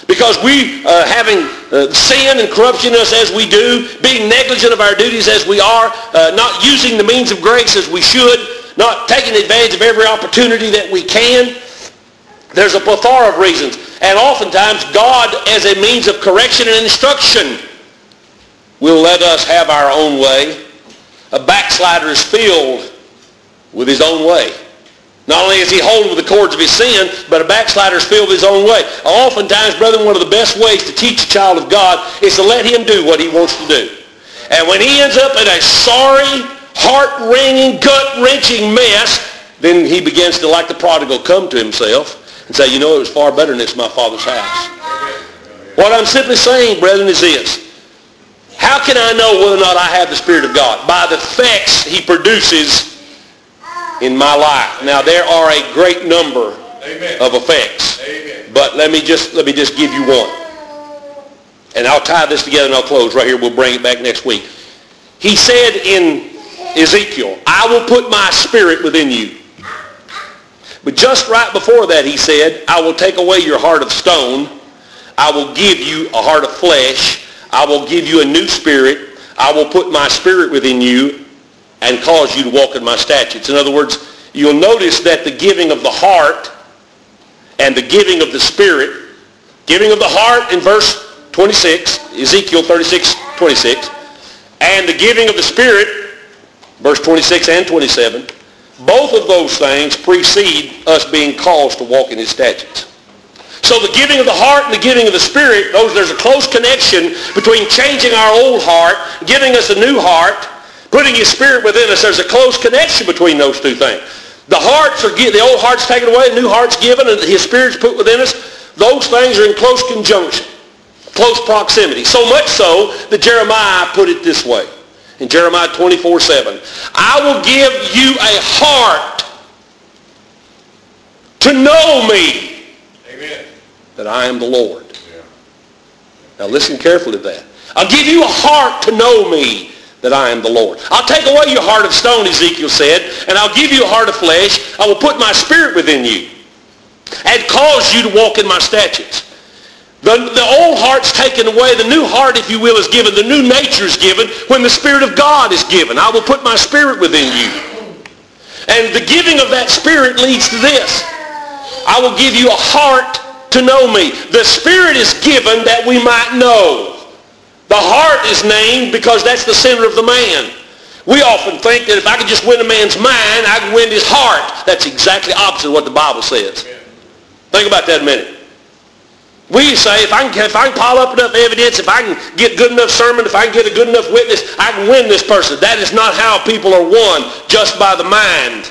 Because we, uh, having uh, sin and corruption in us as we do, being negligent of our duties as we are, uh, not using the means of grace as we should, not taking advantage of every opportunity that we can, there's a plethora of reasons. And oftentimes, God, as a means of correction and instruction, will let us have our own way. A backslider is filled with his own way. Not only is he holding with the cords of his sin, but a backslider is filled with his own way. Oftentimes, brethren, one of the best ways to teach a child of God is to let him do what he wants to do. And when he ends up in a sorry, heart-wringing, gut-wrenching mess, then he begins to, like the prodigal, come to himself and say, you know, it was far better than this in my father's house. What I'm simply saying, brethren, is this. How can I know whether or not I have the Spirit of God? By the effects he produces in my life. Now, there are a great number Amen. Of effects. Amen. But let me just let me just give you one. And I'll tie this together and I'll close right here. We'll bring it back next week. He said in Ezekiel, I will put my spirit within you. But just right before that, he said, I will take away your heart of stone. I will give you a heart of flesh. I will give you a new spirit. I will put my spirit within you and cause you to walk in my statutes. In other words, you'll notice that the giving of the heart and the giving of the spirit, giving of the heart in verse twenty-six, Ezekiel thirty-six, twenty-six, and the giving of the spirit, verse twenty-six and twenty-seven, both of those things precede us being caused to walk in his statutes. So the giving of the heart and the giving of the spirit, those, there's a close connection between changing our old heart, giving us a new heart, putting his spirit within us. There's a close connection between those two things. The hearts are the old heart's taken away, the new heart's given, and his spirit's put within us. Those things are in close conjunction, close proximity. So much so that Jeremiah put it this way. In Jeremiah twenty-four seven, I will give you a heart to know me. Amen. That I am the Lord. Yeah. Now listen carefully to that. I'll give you a heart to know me, that I am the Lord. I'll take away your heart of stone, Ezekiel said, and I'll give you a heart of flesh. I will put my spirit within you and cause you to walk in my statutes. The, the old heart's taken away. The new heart, if you will, is given. The new nature is given when the Spirit of God is given. I will put my spirit within you. And the giving of that spirit leads to this. I will give you a heart to know me. The Spirit is given that we might know. The heart is named because that's the center of the man. We often think that if I could just win a man's mind, I can win his heart. That's exactly opposite of what the Bible says. Think about that a minute. We say, if I can, if I can pile up enough evidence, if I can get good enough sermon, if I can get a good enough witness, I can win this person. That is not how people are won, just by the mind.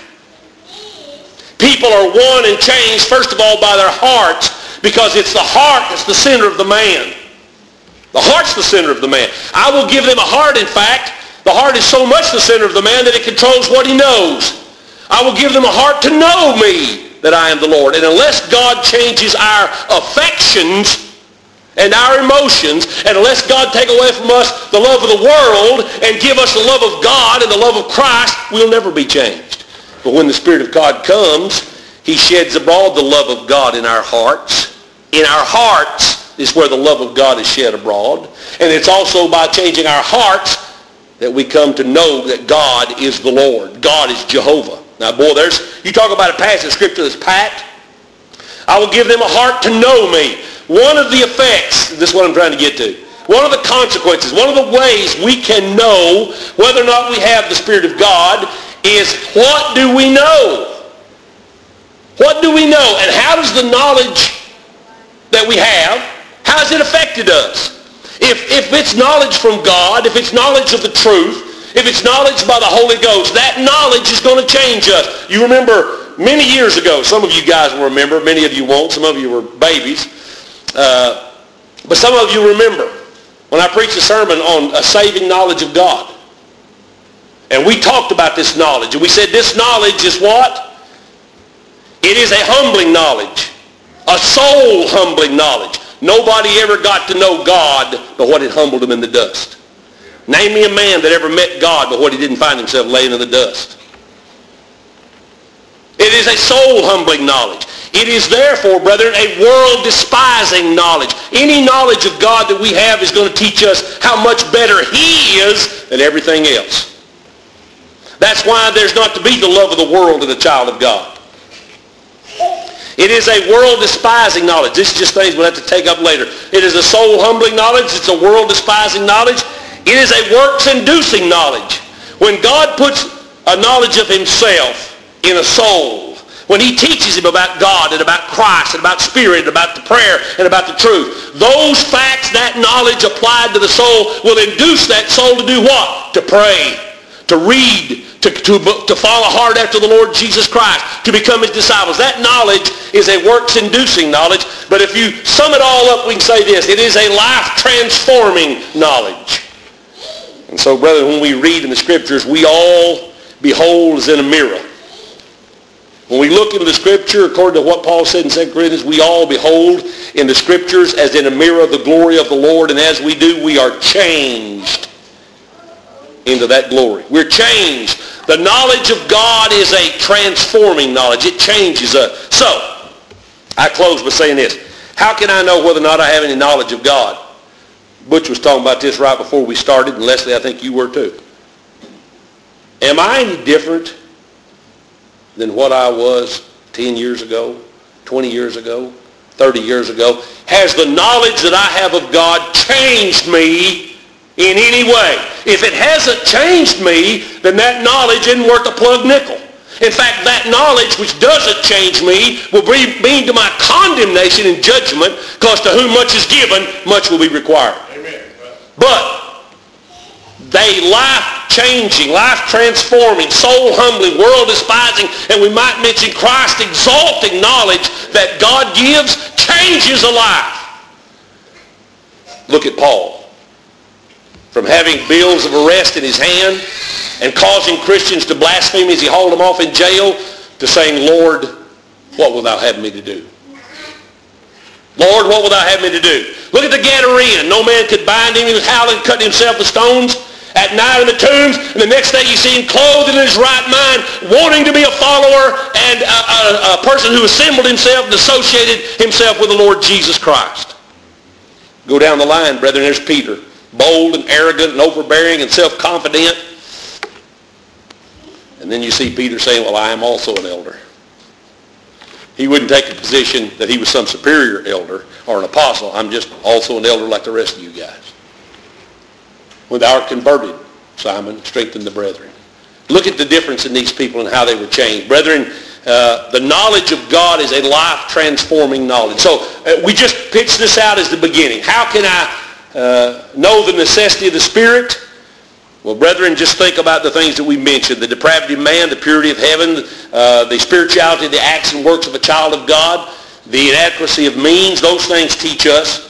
People are won and changed, first of all, by their hearts, because it's the heart that's the center of the man. The heart's the center of the man. I will give them a heart, in fact. The heart is so much the center of the man that it controls what he knows. I will give them a heart to know me, that I am the Lord. And unless God changes our affections and our emotions, and unless God take away from us the love of the world and give us the love of God and the love of Christ, we'll never be changed. But when the Spirit of God comes, he sheds abroad the love of God in our hearts. In our hearts is where the love of God is shed abroad. And it's also by changing our hearts that we come to know that God is the Lord. God is Jehovah. Now, boy, there's, you talk about a passage of Scripture that's packed. I will give them a heart to know me. One of the effects, this is what I'm trying to get to, one of the consequences, one of the ways we can know whether or not we have the Spirit of God is, what do we know? What do we know? And how does the knowledge that we have, how has it affected us? If, if it's knowledge from God, if it's knowledge of the truth, if it's knowledge by the Holy Ghost, that knowledge is going to change us. You remember many years ago, some of you guys will remember, many of you won't, some of you were babies, uh, but some of you remember when I preached a sermon on a saving knowledge of God. And we talked about this knowledge, and we said this knowledge is what? It is a humbling knowledge, a soul humbling knowledge. Nobody ever got to know God but what had humbled him in the dust. Name me a man that ever met God but what he didn't find himself laying in the dust. It is a soul humbling knowledge. It is therefore, brethren, a world-despising knowledge. Any knowledge of God that we have is going to teach us how much better he is than everything else. That's why there's not to be the love of the world in a child of God. It is a world-despising knowledge. This is just things we'll have to take up later. It is a soul-humbling knowledge. It's a world-despising knowledge. It is a works-inducing knowledge. When God puts a knowledge of himself in a soul, when he teaches him about God and about Christ and about Spirit and about the prayer and about the truth, those facts, that knowledge applied to the soul will induce that soul to do what? To pray, to read, to, to, to follow hard after the Lord Jesus Christ, to become his disciples. That knowledge is a works-inducing knowledge, but if you sum it all up, we can say this: it is a life-transforming knowledge. And so, brethren, when we read in the Scriptures, we all behold as in a mirror. When we look into the Scripture, according to what Paul said in Second Corinthians, we all behold in the Scriptures as in a mirror the glory of the Lord, and as we do, we are changed into that glory. We're changed. The knowledge of God is a transforming knowledge. It changes us. So, I close by saying this. How can I know whether or not I have any knowledge of God? Butch was talking about this right before we started, and Leslie, I think you were too. Am I any different than what I was ten years ago, twenty years ago, thirty years ago? Has the knowledge that I have of God changed me in any way? If it hasn't changed me, then that knowledge isn't worth a plug nickel. In fact, that knowledge which doesn't change me will be mean to my condemnation and judgment, because to whom much is given, much will be required. Amen. But they life-changing, life-transforming, soul-humbling, world-despising, and we might mention Christ-exalting knowledge that God gives changes a life. Look at Paul. From having bills of arrest in his hand and causing Christians to blaspheme as he hauled them off in jail, to saying, Lord, what wilt thou have me to do? Lord, what wilt thou have me to do? Look at the Gadarene. No man could bind him. He was howling, cutting himself with stones at night in the tombs, and the next day you see him clothed in his right mind, wanting to be a follower and a, a, a person who assembled himself and associated himself with the Lord Jesus Christ. Go down the line, brethren, there's Peter. Bold and arrogant and overbearing and self-confident. And then you see Peter saying, well, I am also an elder. He wouldn't take a position that he was some superior elder or an apostle. I'm just also an elder like the rest of you guys. When thou art converted, Simon, strengthen the brethren. Look at the difference in these people and how they were changed. Brethren, uh, the knowledge of God is a life-transforming knowledge. So uh, we just pitched this out as the beginning. How can I Uh, know the necessity of the Spirit? Well, brethren, just think about the things that we mentioned. The depravity of man, the purity of heaven, uh, the spirituality, the acts and works of a child of God, the inadequacy of means. Those things teach us.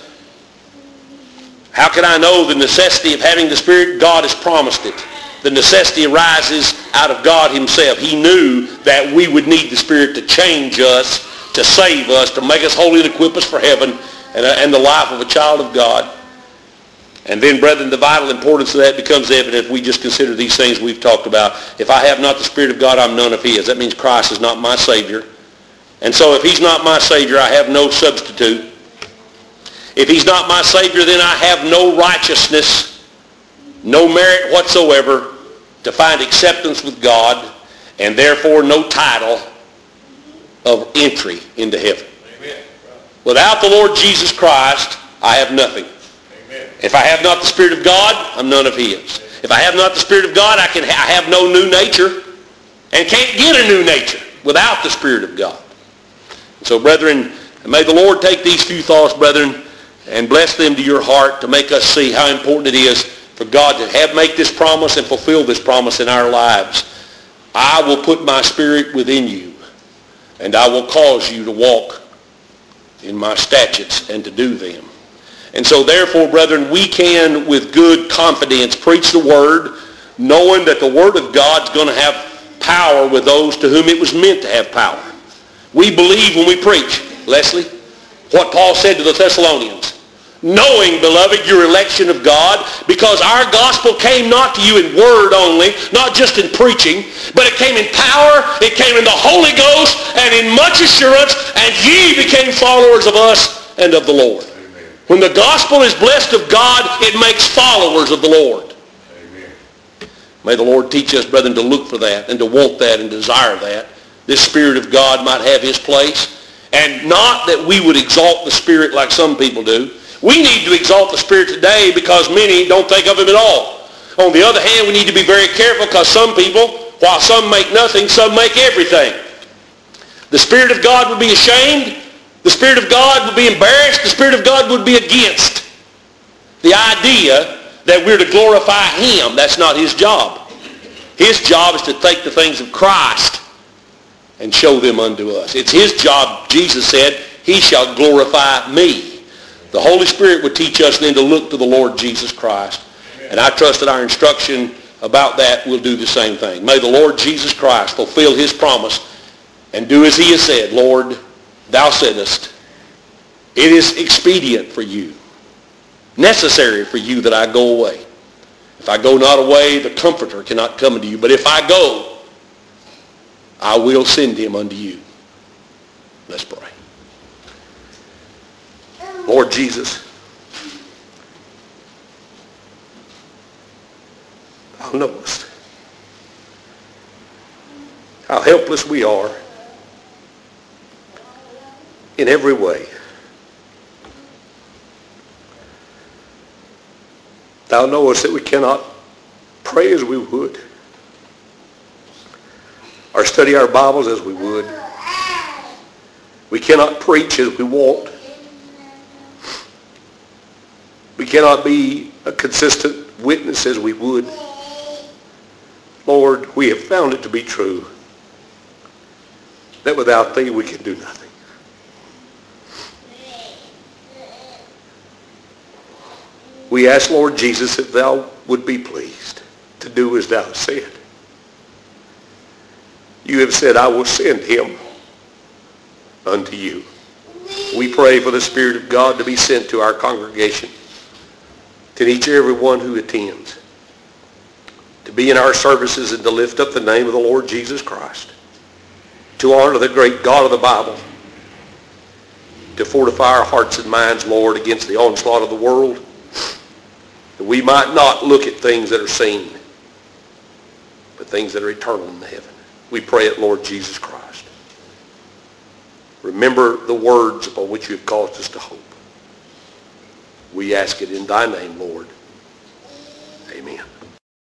How can I know the necessity of having the Spirit? God has promised it. The necessity arises out of God himself. He knew that we would need the Spirit to change us, to save us, to make us holy and equip us for heaven and, uh, and the life of a child of God. And then, brethren, the vital importance of that becomes evident if we just consider these things we've talked about. If I have not the Spirit of God, I'm none of his. That means Christ is not my Savior. And so if he's not my Savior, I have no substitute. If he's not my Savior, then I have no righteousness, no merit whatsoever to find acceptance with God, and therefore no title of entry into heaven. Amen. Without the Lord Jesus Christ, I have nothing. If I have not the Spirit of God, I'm none of his. If I have not the Spirit of God, I can ha- I have no new nature and can't get a new nature without the Spirit of God. So, brethren, may the Lord take these few thoughts, brethren, and bless them to your heart to make us see how important it is for God to have make this promise and fulfill this promise in our lives. I will put my Spirit within you, and I will cause you to walk in my statutes and to do them. And so therefore, brethren, we can with good confidence preach the Word, knowing that the Word of God is going to have power with those to whom it was meant to have power. We believe when we preach, Leslie, what Paul said to the Thessalonians. knowing, beloved, your election of God, because our gospel came not to you in word only, not just in preaching, but it came in power, it came in the Holy Ghost, and in much assurance, and ye became followers of us and of the Lord. Amen. When the gospel is blessed of God, it makes followers of the Lord. Amen. May the Lord teach us, brethren, to look for that and to want that and desire that. This Spirit of God might have his place, and not that we would exalt the Spirit like some people do. We need to exalt the Spirit today because many don't think of him at all. On the other hand, we need to be very careful because some people, while some make nothing, some make everything. The Spirit of God would be ashamed. The Spirit of God would be embarrassed. The Spirit of God would be against the idea that we're to glorify him. That's not his job. His job is to take the things of Christ and show them unto us. It's his job, Jesus said, he shall glorify me. The Holy Spirit would teach us then to look to the Lord Jesus Christ. And I trust that our instruction about that will do the same thing. May the Lord Jesus Christ fulfill his promise and do as he has said. Lord, thou saidest, it is expedient for you, necessary for you that I go away. If I go not away, the Comforter cannot come unto you. But if I go, I will send him unto you. Let's pray. Lord Jesus, thou knowest how helpless we are in every way. Thou knowest that we cannot pray as we would, or study our Bibles as we would. We cannot preach as we want. We cannot be a consistent witness as we would. Lord, we have found it to be true that without thee we can do nothing. We ask, Lord Jesus, if thou would be pleased to do as thou hast said. You have said, I will send him unto you. We pray for the Spirit of God to be sent to our congregation, to each and every one who attends, to be in our services and to lift up the name of the Lord Jesus Christ, to honor the great God of the Bible, to fortify our hearts and minds, Lord, against the onslaught of the world, that we might not look at things that are seen, but things that are eternal in heaven. We pray it, Lord Jesus Christ. Remember the words upon which you have caused us to hope. We ask it in thy name, Lord.